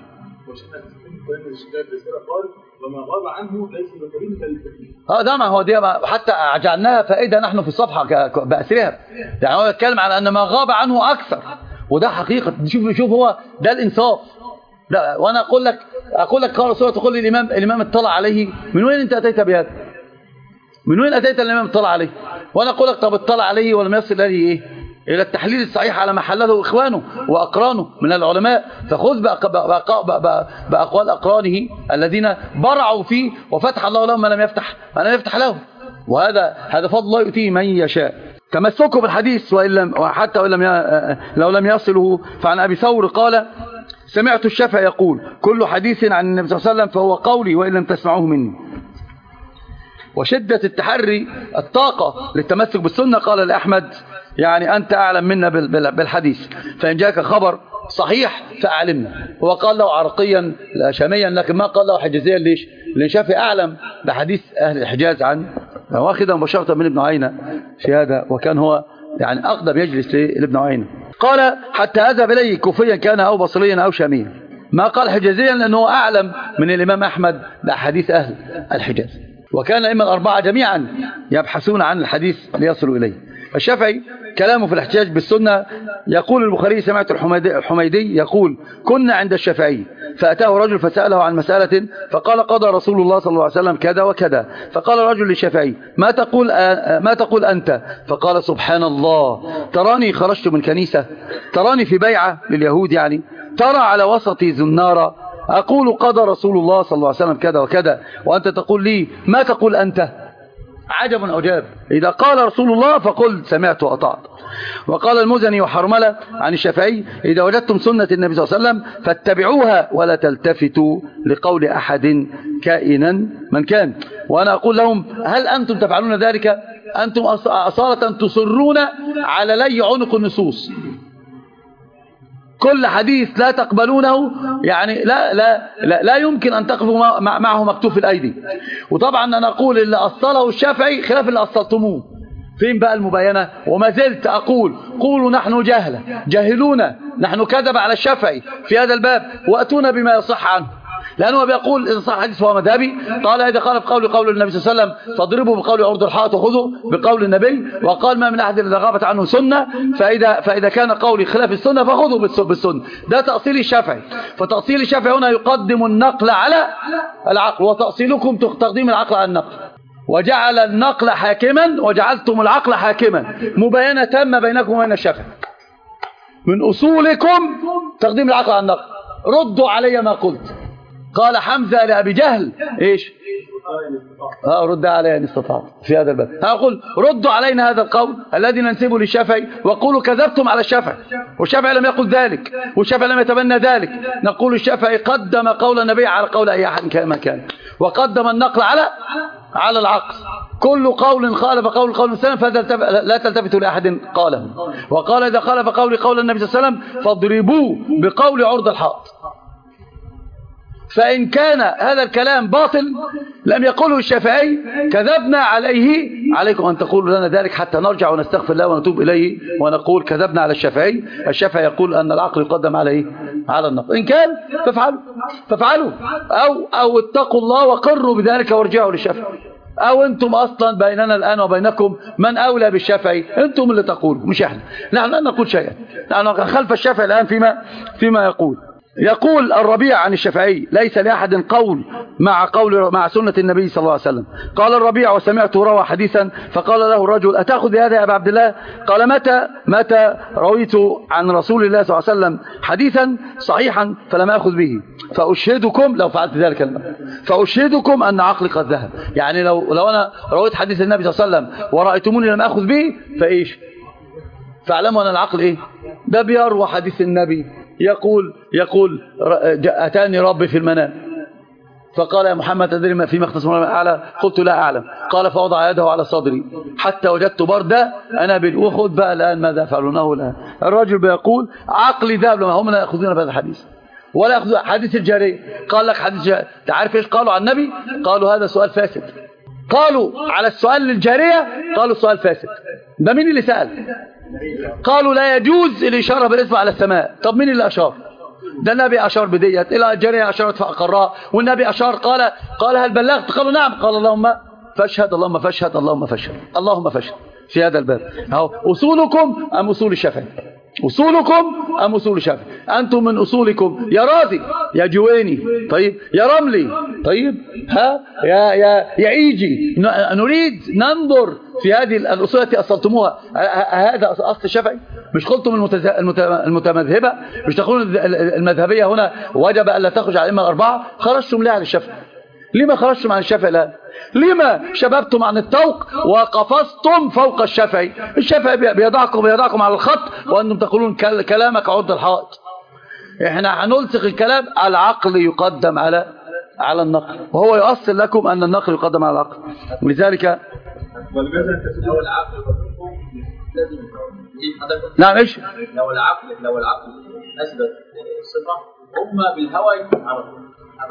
وما غاب عنه ليس بكريم للتكليف. ده ما هو دي حتى جعلناها فائدة نحن في الصفحة بأسرها، يعني هو يتكلم على أن ما غاب عنه أكثر، وده حقيقة. شوف هو ده الإنصاف. لا، وأنا أقول لك قال رسول، تقول لي الإمام اطلع عليه، من وين أنت أتيت بهذا؟ من وين أتيت الإمام اطلع عليه؟ وأنا أقول لك طب اطلع عليه ولم يصل إلى التحليل الصحيح على ما حلله إخوانه وأقرانه من العلماء، فخذ بأقوال أقرانه الذين برعوا فيه وفتح الله لهم ما لم يفتح لهم، وهذا فضل الله يؤتيه من يشاء. تمسكوا بالحديث حتى لو لم يصله. فعن أبي ثور قال سمعت الشافعي يقول كل حديث عن النبي صلى الله عليه وسلم فهو قولي وإن لم تسمعوه مني. وشدة التحري الطاقة للتمسك بالسنة قال لأحمد يعني أنت أعلم منا بالحديث، فإن جاءك خبر صحيح فأعلمنا. هو قال له عرقيا شاميا، لكن ما قال له حجازيا. ليش؟ لأن شافعي أعلم بحديث أهل الحجاز عن واخدا مباشرة من ابن عيينة في هذا، وكان هو يعني أقدم يجلس لابن عيينة. قال حتى أذهب إليه كوفيا كان أو بصريا أو شاميا، ما قال حجازيا لأنه أعلم من الإمام أحمد بحديث أهل الحجاز، وكان الأئمة الأربعة جميعا يبحثون عن الحديث ليصلوا إليه. الشافعي كلامه في الاحتجاج بالسنة، يقول البخاري سمعت الحميدي يقول كنا عند الشافعي فأتاه رجل فسأله عن مسألة فقال قضى رسول الله صلى الله عليه وسلم كذا وكذا. فقال رجل للشافعي ما تقول أنت؟ فقال سبحان الله، تراني خرجت من كنيسة، تراني في بيعة لليهود يعني، ترى على وسطي زنارة أقول قضى رسول الله صلى الله عليه وسلم كذا وكذا، وأنت تقول لي ما تقول أنت؟ عجب أجاب، إذا قال رسول الله فقل سمعت وأطعت. وقال المزني وحرملة عن الشافعي إذا وجدتم سنة النبي صلى الله عليه وسلم فاتبعوها ولا تلتفتوا لقول أحد كائنا من كان. وأنا أقول لهم هل أنتم تفعلون ذلك؟ أنتم أصالة تصرون على لي عنق النصوص، كل حديث لا تقبلونه، يعني لا يمكن أن تقفوا معه مكتوف الأيدي. وطبعا أنا أقول اللي أصله الشافعي خلاف اللي أصلتموه. فين بقى المباينة؟ وما زلت أقول قولوا نحن جاهلون، نحن كذب على الشافعي في هذا الباب، وأتونا بما يصح عنه، لأنه بيقول إذا صح حديث فهو مذهبي. قال إذا خالف قول النبي صلى الله عليه وسلم فاضربوا بقول عرض الحائط وخذوا بقول النبي. وقال ما من أحد إذا غابت عنه سنة فإذا كان قولي خلاف السنة فخذوا بالسنة. ده تأصيل الشافعي. فتأصيل الشافعي هنا يقدم النقل على العقل، وتأصيلكم تقديم العقل على النقل، وجعل النقل حاكما وجعلتم العقل حاكما. مباينة تامة بينكم وبين الشافعي. من أصولكم تقديم العقل على النقل. ردوا علي ما قلت. قال حمزة لأبي جهل إيش؟ رد علي إن استطعت في هذا الباب. أقول ردوا علينا هذا القول الذي ننسبه للشافعي وقولوا كذبتم على الشافعي، والشافعي لم يقل ذلك، والشافعي لم يتبنى ذلك. نقول الشافعي قدم قول النبي على قول أي أحد كما كان، وقدم النقل على العقل. كل قول خالف قول السلام لا تلتفتوا لأحد قاله. وقال إذا خالف قول النبي صلى الله عليه وسلم فاضربوه بقول عرض الحائط. فإن كان هذا الكلام باطل لم يقوله الشافعي كذبنا عليه، عليكم أن تقولوا لنا ذلك حتى نرجع ونستغفر الله ونتوب إليه ونقول كذبنا على الشافعي. الشافعي يقول أن العقل يقدم عليه على النقل. إن كان فافعلوا أو اتقوا الله وقروا بذلك وارجعوا للشافعي. أو أنتم أصلا بيننا الآن وبينكم من أولى بالشافعي، أنتم اللي تقولوا مش إحنا. نحن لا نقول شيئا، نحن خلف الشافعي الآن فيما يقول الربيع عن الشافعي ليس لأحد قول مع سنة النبي صلى الله عليه وسلم. قال الربيع وسمعت روى حديثا فقال له الرجل أتأخذ بهذا يا أبا عبد الله؟ قال متى رويت عن رسول الله صلى الله عليه وسلم حديثا صحيحا فلم أخذ به فأشهدكم لو فعلت ذلك فأشهدكم أن عقلي قد ذهب. يعني لو أنا رويت حديث النبي صلى الله عليه وسلم ورأيتموني لم أخذ به فإيش؟ فاعلموا أن العقل إيه؟ ده بيروى حديث النبي يقول أتاني ربي في المنام فقال يا محمد تدري ما فيما اختصم أعلى؟ قلت لا أعلم. قال فوضع يده على صدري حتى وجدت بردة أنا وخذ بقى الآن ماذا فعلونه الآن. الرجل بيقول عقلي ذهب، لما هم لا يأخذون بهذا الحديث ولا يأخذون حديث الجارية. قال لك حديث جارية، تعرف إيش قالوا عن النبي؟ قالوا هذا سؤال فاسد. قالوا على السؤال للجارية قالوا سؤال فاسد. ده مين اللي سأل؟ قالوا لا يجوز الإشارة بالإصبع على السماء. طب مين اللي أشار؟ ده النبي أشار بديت، إلى الجارية أشارت فأقرها، والنبي أشار قال هل بلغت؟ قالوا نعم. قال اللهم فاشهد اللهم فاشهد اللهم فاشهد اللهم فاشهد. في هذا الباب أصولكم أم أصول الشافعي؟ أصولكم أم أصول الشافعي؟ أنتم من أصولكم يا راضي يا جويني طيب يا رملي طيب يا عيجي. نريد ننظر في هذه الأصول التي أصلتموها. هذا أصل الشافعي؟ مش قلتم المتمذهبة؟ مش تقولون المذهبية هنا وجب ألا تخرج على الأئمة الأربعة؟ خرجتم ليه عن الشافعي؟ لما خرجتم عن الشافعي الآن؟ لما شببتم عن الطوق وقفزتم فوق الشافعي؟ الشافعي بيضعكم على الخط وأنتم تقولون كلامك عرض الحائط. احنا هنلصق الكلام. العقل يقدم على النقل، وهو يؤصل لكم أن النقل يقدم على العقل. ولذلك نعم ايش؟ لو العقل اثبت صفه هم بالهوى يعرفوا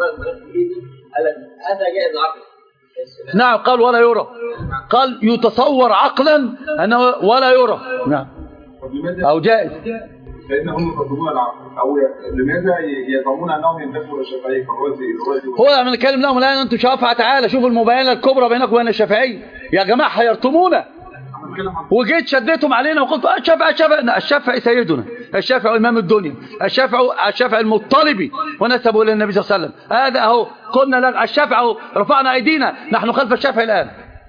هذا جائز العقل. نعم قال ولا يرى، قال يتصور عقلا أنه ولا يرى. نعم أو جائز لأنهم يقدمون العقل أو لماذا يزعمون أنهم ينتفعوا الشافعي هو من الكلام لهم الآن أنتم شافعة تعالى شوفوا المباينة الكبرى بينكم وبين الشافعي. يا جماعة حيرتمونا وجيت شديتم علينا وقلت الشافعي سيدنا. الشافعي إمام الدنيا، الشافعي المطلبي ونسبه إلى النبي صلى الله عليه وسلم. هذا أهو قلنا لك الشافعي، رفعنا أيدينا نحن خلف الشافعي الآن.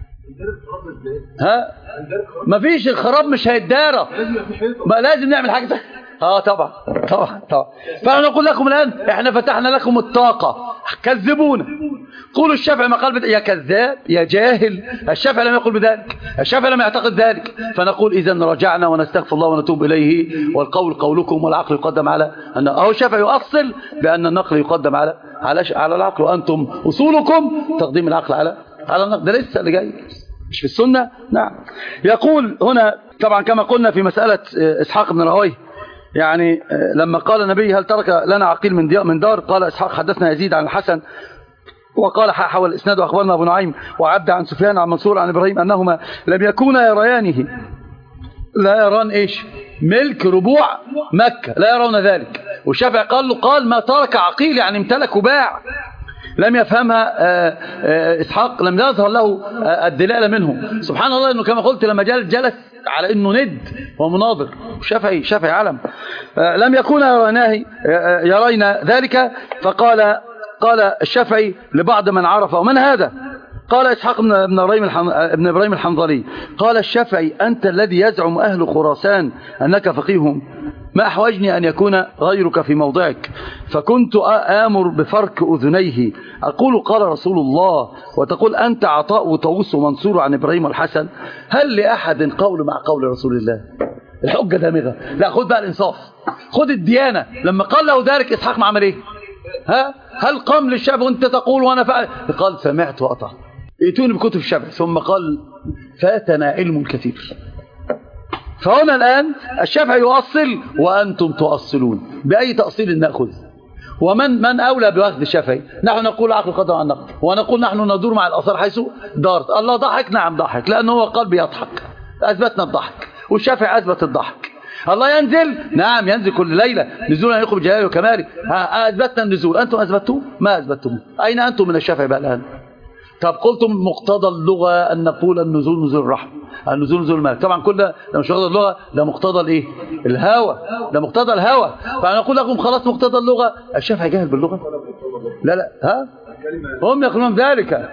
ها ما فيش الخراب مش هيتدارى، ما لازم نعمل حاجة. طبعا. فأنا نقول لكم الآن احنا فتحنا لكم الطاقة، كذبونا، قولوا الشافعي ما قال يا كذاب يا جاهل، الشافعي لم يقل بذلك، الشافعي لم يعتقد ذلك. فنقول إذن رجعنا ونستغفر الله ونتوب إليه، والقول قولكم والعقل يقدم على أن أهو الشافعي يؤصل بأن النقل يقدم على العقل، وأنتم أصولكم تقديم العقل على النقل. ده لسه اللي جاي مش في السنة. نعم. يقول هنا طبعا كما قلنا في مسألة إسحاق بن راهويه، يعني لما قال النبي هل ترك لنا عقيل من دار، قال إسحاق حدثنا يزيد عن الحسن وقال حول الإسناد وأخبرنا أبو نعيم وعبد عن سفيان عن منصور عن إبراهيم أنهما لم يكونا يريانه، لا يران إيش؟ ملك ربوع مكة، لا يرون ذلك. والشافعي قال ما ترك عقيل يعني امتلك وباع. لم يفهمها إسحاق، لم يظهر له الدلالة منه. سبحان الله إنه كما قلت لما جلس على إنه ند ومناظر، شافعي علم. لم يكون يرينا ذلك. قال الشافعي لبعض من عرف ومن هذا؟ قال إسحاق ابن إبراهيم الحنظلي، قال الشافعي أنت الذي يزعم أهل خراسان أنك فقيهم، ما أحوجني أن يكون غيرك في موضعك، فكنت آمر بفرك أذنيه أقول قال رسول الله، وتقول أنت عطاء وطاووس ومنصور عن إبراهيم والحسن، هل لأحد قول مع قول رسول الله؟ الحجة دامغة. لا خد بقى الإنصاف، خد الديانة. لما قال له ذلك إسحاق ما عمل إيه؟ هل قام للشافعي وانت تقول وانا فعل؟ قال سمعت وأطعت، ائتوني بكتب الشافعي. ثم قال فاتنا علم كثير. فهنا الآن الشافعي يؤصل وأنتم تؤصلون، بأي تأصيل نأخذ؟ ومن أولى بأخذ الشافعي؟ نحن نقول عقل قدر عن نقل، ونقول نحن ندور مع الآثار حيث دارت. الله ضحك، نعم ضحك، لأنه هو قال بيضحك، أثبتنا الضحك، والشافعي أثبت الضحك. الله ينزل، نعم ينزل كل ليلة نزولا يليق بجلاله وكماله، أثبتنا النزول، أنتم أثبتوه؟ ما أثبتوه. أين أنتم من الشافعي بقى الآن؟ طب قلتم مقتضى اللغة أن نقول النزول نزول الرحمة، النزول نزول المال. طبعا كل ده مش مقتضى اللغة، ده مقتضى الايه؟ الهوى، ده مقتضى الهوى. فنقول لكم خلاص مقتضى اللغة. الشافعي جاهل باللغة؟ لا هم يقولون ذلك.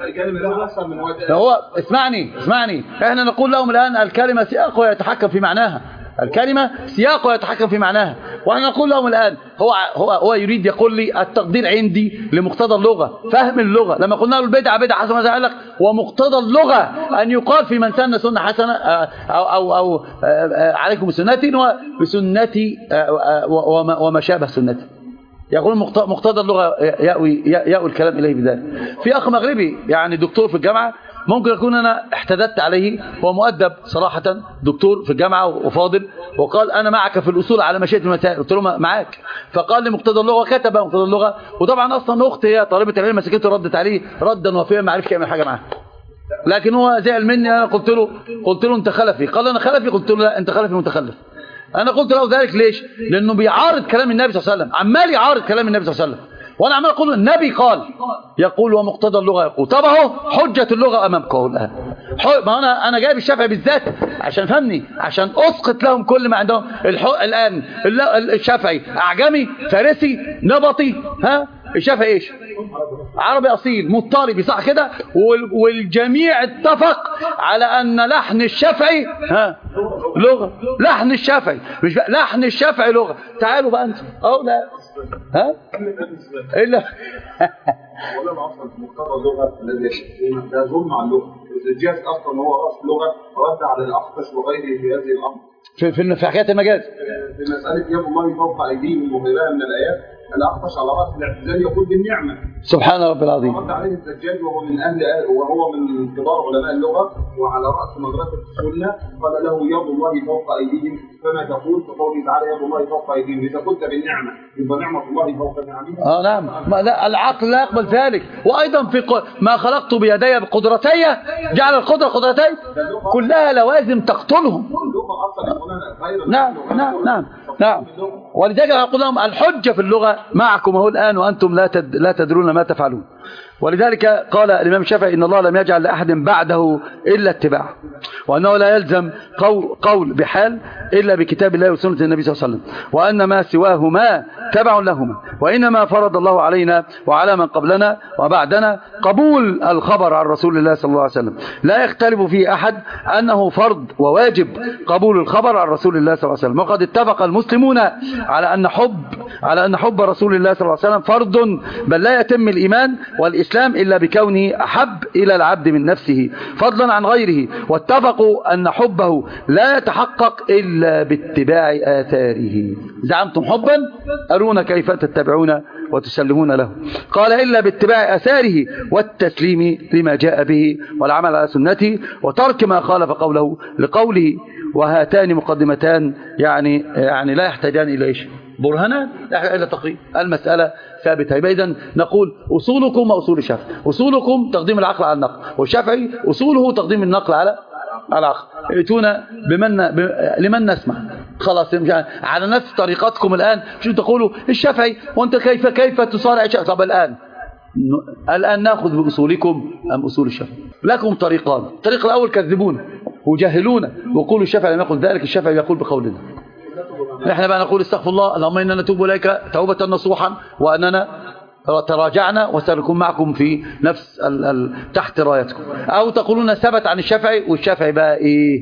هو اسمعني احنا نقول لهم الآن الكلمة سياق ويتحكم في معناها، الكلمة سياق ويتحكم في معناها. وانا نقول لهم الآن هو يريد يقول لي التقدير عندي لمقتضى اللغة، فهم اللغة. لما قلنا له البدعة بدعة حسنة قال لك ومقتضى اللغة أن يقال في من سن سنة حسنة أو عليكم بسنتي وبسنتي وما شابه سنتي. يقول مقتضى اللغة يأوي الكلام إليه بذلك. في أخ مغربي يعني دكتور في الجامعة، ممكن أكون أنا احتددت عليه، هو مؤدب صراحة، دكتور في الجامعة وفاضل، وقال أنا معك في الأصول على مشيئة المسائل. قلت له معك، فقال لي مقتضى اللغة، كتب مقتضى اللغة. وطبعا أصلا أختي هي طالبة العلم مسكته ردت عليه ردا وفيا، ما عرفش يعمل حاجة معاه، لكن هو زعل مني. أنا قلت له أنت خلفي، قال أنا خلفي، قلت له لا أنت خلفي متخلف. أنا قلت له ذلك ليش؟ لأنه بيعارض كلام النبي صلى الله عليه وسلم، عمال يعارض كلام النبي صلى الله عليه وسلم، وانا عمال اقول النبي قال، يقول ومقتضى اللغه يقول. طب اهو حجه اللغه امامكم الان. ما انا جايب الشافعي بالذات عشان فهمني، عشان اسقط لهم كل ما عندهم. الان الشافعي اعجمي فارسي نبطي، الشافعي ايش؟ عربي اصيل مضطربي، صح كده؟ والجميع اتفق على ان لحن الشافعي لغه، لحن الشافعي مش لحن الشافعي لغه. تعالوا بقى انتم لا الا ولا اصلا مقتضى اللغه الذي ده ظلم على اللغه. الجاز اصلا هو راس لغه رد على الاخفش وغيره في هذه الامر في حكايه المجاز، في مساله يد الله فوق ايديهم وغيرها من الايات. الاخفش على راس الاعتزال يقول بالنعمه سبحان رب العظيم. رد عليه الزجاج وهو من وهو من كبار علماء اللغه وعلى راس مدرسه السنه، قال له يد الله فوق ايديهم فما تقول؟ فقوله تعالى يد الله فوق ايديهم، اذا قلت بالنعمه يبقى نعمه الله فوق نعمه. نعم، لا العقل لا يقبل ذلك. وايضا في ما خلقت بيدي بقدرتي جعل القدره قدرتي، كلها لوازم تقتلهم. نعم. ولذلك أقول لهم الحجة في اللغة معكم هو الآن وأنتم لا تدرون ما تفعلون. ولذلك قال الإمام الشافعي إن الله لم يجعل لأحد بعده إلا اتباع، وأنه لا يلزم قول بحال إلا بكتاب الله وسنة النبي صلى الله عليه وسلم، وأن ما سواهما تبع لهما، وإنما فرض الله علينا وعلى من قبلنا وبعدنا قبول الخبر عن رسول الله صلى الله عليه وسلم، لا يختلف فيه أحد أنه فرض وواجب قبول الخبر عن رسول الله صلى الله عليه وسلم. وقد اتفق المسلمون على أن حب رسول الله صلى الله عليه وسلم فرض، بل لا يتم الإيمان والإسلام إلا بكونه أحب إلى العبد من نفسه فضلا عن غيره، واتفقوا أن حبه لا يتحقق إلا باتباع آثاره. زعمتم حبا أرونا كيف تتبعون وتسلمون له. قال إلا باتباع آثاره والتسليم لما جاء به والعمل على سنته وترك ما خالف لقوله. وهاتان مقدمتان يعني لا يحتاجان إلى إيش؟ برهانات، لا يحتاج إلى تقريب. المسألة ثابتة. إذن نقول أصولكم وأصول الشافعي، أصولكم تقديم العقل على النقل، والشافعي أصوله تقديم النقل على العقل. ائتونا لمن نسمع، خلاص على نفس طريقتكم الآن. شو تقولوا الشافعي وأنت كيف تصارع الشافعي؟ طب الآن نأخذ بأصولكم أم أصول الشافعي؟ لكم طريقان. الطريق الأول كذبون وجاهلون وقولوا الشافعي لم يقل ذلك، الشافعي يقول بقولنا. نحن بقى نقول استغفر الله، اللهم إننا نتوب إليك توبة نصوحا، وأننا تراجعنا وسنكون معكم في نفس تحت رايتكم. أو تقولون ثبت عن الشافعي، والشافعي بقى إيه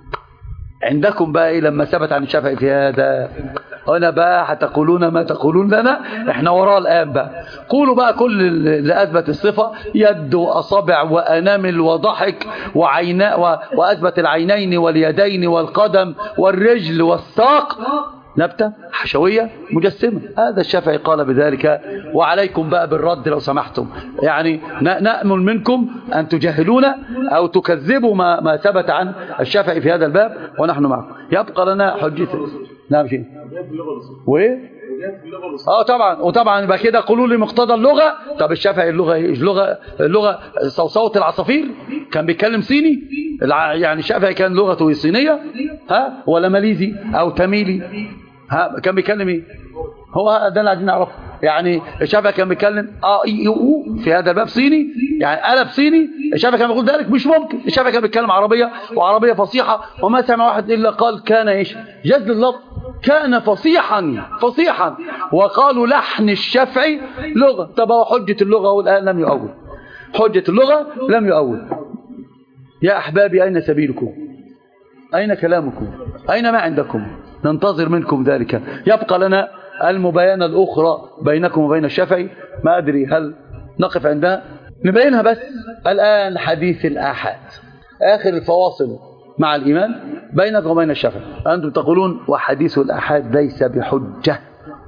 عندكم بقى إيه لما ثبت عن الشافعي في هذا؟ هنا بقى هتقولون ما تقولون لنا، احنا وراء الآن بقى. قولوا بقى كل اللي أثبت الصفة، يد وأصابع وأنامل وضحك وعيناء، وأثبت العينين واليدين والقدم والرجل والساق، نبتة حشوية مجسمة. هذا الشافعي قال بذلك، وعليكم بقى بالرد لو سمحتم. يعني نأمل منكم أن تجهلون أو تكذبوا ما ثبت عن الشافعي في هذا الباب، ونحن معكم. يبقى لنا حجة. نعم شيء وايه طبعا. وطبعا يبقى كده قولوا لي مقتضى اللغة. طب الشافعي اللغة صوصوة العصافير، كان بيتكلم صيني؟ يعني الشافعي كان لغته صينية ولا ماليزي أو تميلي؟ كان بيتكلم ايه؟ هو ده اللي عايزين نعرفه. يعني الشافعي كان بيتكلم في هذا الباب صيني، يعني قلب صيني. الشافعي كان بيقول ذلك؟ مش ممكن. الشافعي كان بيتكلم عربية، وعربية فصيحة، وما سمع واحد إلا قال كان ايش؟ جذل اللفظ، كان فصيحا. وقالوا لحن الشافعي لغة. طب هو حجة اللغة والآن لم يؤول. حجة اللغة لم يؤول. يا أحبابي أين سبيلكم؟ أين كلامكم؟ أين ما عندكم؟ ننتظر منكم ذلك. يبقى لنا المباينة الأخرى بينكم وبين الشافعي، ما أدري هل نقف عندها؟ نبينها بس. الآن حديث الآحاد، آخر الفواصل مع الإيمان بينكم وبين الشافعي. أنتم تقولون وحديث الآحاد ليس بحجة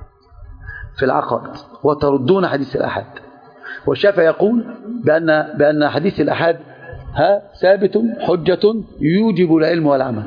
في العقد، وتردون حديث الآحاد. والشافعي يقول بأن حديث الآحاد ثابت حجة يوجب العلم والعمل.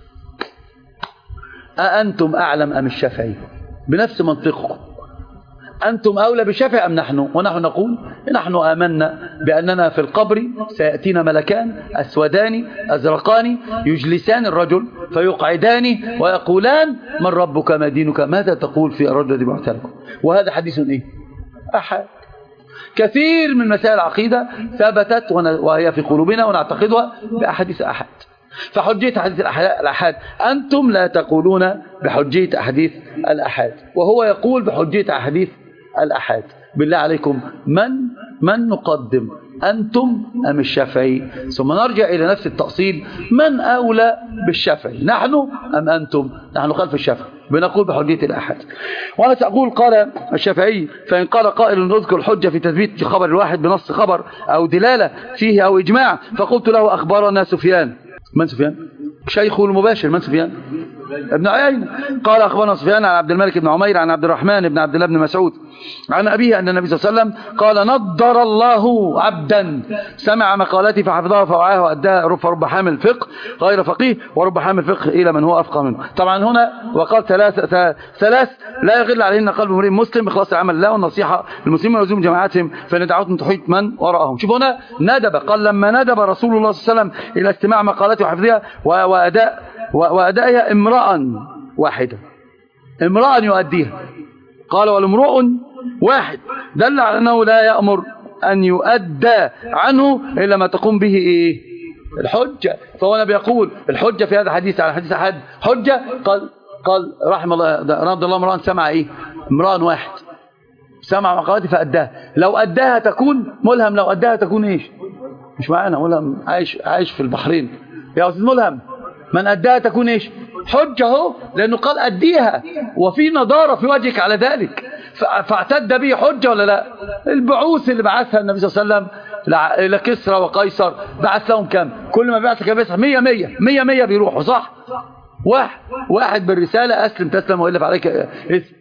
أأنتم أعلم أم الشافعي؟ بنفس منطقكم، أنتم أولى بالشافعي أم نحن؟ ونحن نقول نحن آمنا بأننا في القبر سيأتينا ملكان أسودان أزرقان يجلسان الرجل فيقعدان ويقولان من ربك ما دينك، ماذا تقول في الرجل الذي بعث لكم؟ وهذا حديث إيه؟ أحد. كثير من مسائل العقيدة ثبتت وهي في قلوبنا ونعتقدها بأحاديث أحد. فحجية حديث الأحاد، أنتم لا تقولون بحجية أحاديث الأحاد، وهو يقول بحجية أحاديث الأحاد. بالله عليكم من نقدم، أنتم أم الشافعي؟ ثم نرجع إلى نفس التأصيل، من أولى بالشافعي، نحن أم أنتم؟ نحن خلف الشافعي، بنقول بحجية الأحاد. وأنا سأقول قال الشافعي: فإن قال قائل نذكر الحجة في تثبيت خبر الواحد بنص خبر أو دلالة فيه أو إجماع، فقلت له أخبرنا سفيان. من سفيان؟ شيخه المباشر. من سفيان؟ ابن عيينة. قال أخبرنا سفيان عن عبد الملك بن عمير عن عبد الرحمن بن عبد الله بن مسعود عن أبيه أن النبي صلى الله عليه وسلم قال: نضر الله عبدا سمع مقالتي فحفظها فوعاها وأداها، رب حامل فقه غير فقيه، ورب حامل فقه إلى من هو أفقه منه. طبعا هنا وقال ثلاث لا يغل عليهن قلب امرئ مسلم بإخلاص العمل لله والنصيحة للمسلمين ولزوم جماعاتهم فإن دعوتهم تحيط من وراءهم. شوف هنا ندب، قال لما ندب رسول الله صلى الله عليه وسلم إلى استماع مقالته وحفظها وأدائها امرأ واحدة، امرأ يؤديها، قال والامرؤ واحد، دل على أنه لا يأمر أن يؤدى عنه إلا ما تقوم به إيه؟ الحجة. فهو أنا بيقول الحجة في هذا الحديث على حديث أحد حجة. قال رحمه الله رضي الله امرأ سمع إيه؟ امرأ واحد سمع مقالاتي فأداها. لو أداها تكون ملهم، لو أداها تكون إيش؟ مش معانا ملهم، عايش في البحرين يا أستاذ ملهم. من أداها تكون إيش؟ حجة اهو، لأنه قال أديها وفي نضارة في وجهك على ذلك، فاعتد به حجة ولا لا؟ البعوث اللي بعثها النبي صلى الله عليه وسلم إلى كسرى وقيصر بعث لهم كم؟ كل ما بعث كان بيسح 100 بيروحوا، صح؟ واحد بالرسالة أسلم تسلم وإلا فعليك اسم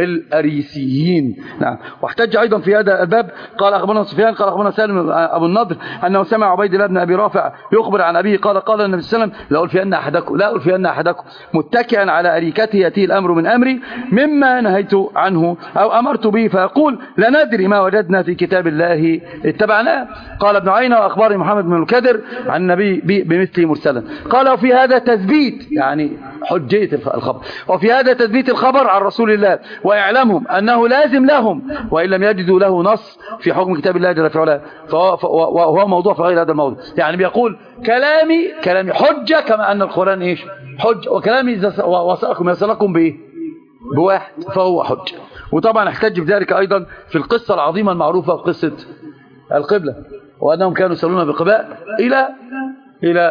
الأريسيين. نعم. واحتج أيضا في هذا الباب قال أخبرنا سفيان قال أخبرنا سالم أبو النضر أنه سمع عبيد الله بن أبي رافع يخبر عن أبيه قال النبي صلى الله عليه وسلم لا ألفين أحدكم متكئا على أريكته يأتيه الأمر من أمري مما نهيت عنه أو أمرت به فيقول لا ندري ما وجدنا في كتاب الله اتبعناه. قال ابن عيينة وأخبار محمد بن الكدر عن النبي بمثله مرسلا. قال وفي هذا تثبيت يعني حجية الخبر، وفي هذا تثبيت الخبر عن رسول الله وإعلامهم أنه لازم لهم وإن لم يجدوا له نص في حكم كتاب الله جل في علاه، وهو موضوع في غير هذا الموضوع. يعني بيقول كلامي حجة كما أن القرآن إيش؟ حجة، وكلامي إذا وصلكم يصلكم بإيه؟ بواحد فهو حجة. وطبعا احتج بذلك أيضا في القصة العظيمة المعروفة قصة القبلة، وأنهم كانوا يصلون بقباء إلى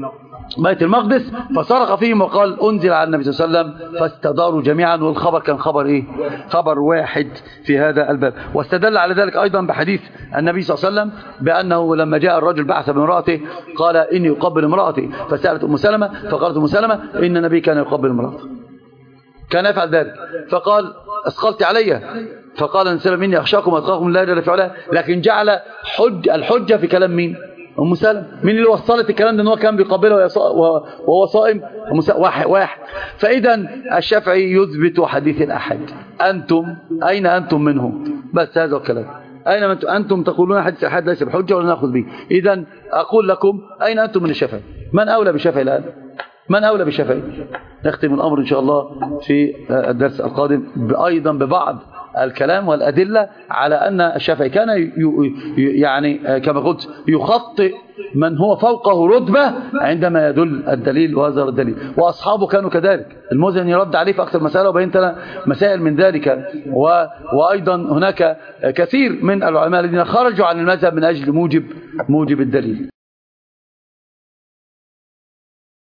بيت المقدس فصرخ فيهم وقال أنزل على النبي صلى الله عليه وسلم فاستداروا جميعا، والخبر كان خبر إيه؟ خبر واحد في هذا الباب. واستدل على ذلك أيضا بحديث النبي صلى الله عليه وسلم بأنه لما جاء الرجل بعث بامرأته قال إني أقبل امرأتي، فسألت أم سلمة فقالت أم سلمة إن النبي كان يقبل امرأته، كان يفعل ذلك، فقال أثقلت علي، فقال أن سلم إني أخشاكم وأتقاكم الله جل في علاه، لكن جعل الحجة في كلام مين؟ أم سلمة. مين اللي وصلت الكلام ده ان هو كان بيقبله وهو صائم؟ واحد. فإذا الشافعي يثبت حديث الأحد. أين أنتم منه؟ بس هذا الكلام. أين أنتم تقولون حديث الأحد ليس بحجة ولا نأخذ به؟ إذا أقول لكم أين أنتم من الشافعي؟ من أولى بالشافعي الآن؟ من أولى بالشافعي؟ نختم الأمر إن شاء الله في الدرس القادم أيضا ببعض الكلام والأدلة على أن الشافعي كان يعني كما قلت يخطئ من هو فوقه رتبة عندما يدل الدليل وهذا الدليل، وأصحابه كانوا كذلك. المزني يرد عليه في أكثر مسألة وبينت لنا مسائل من ذلك. وأيضا هناك كثير من العلماء الذين خرجوا عن المذهب من أجل موجب الدليل.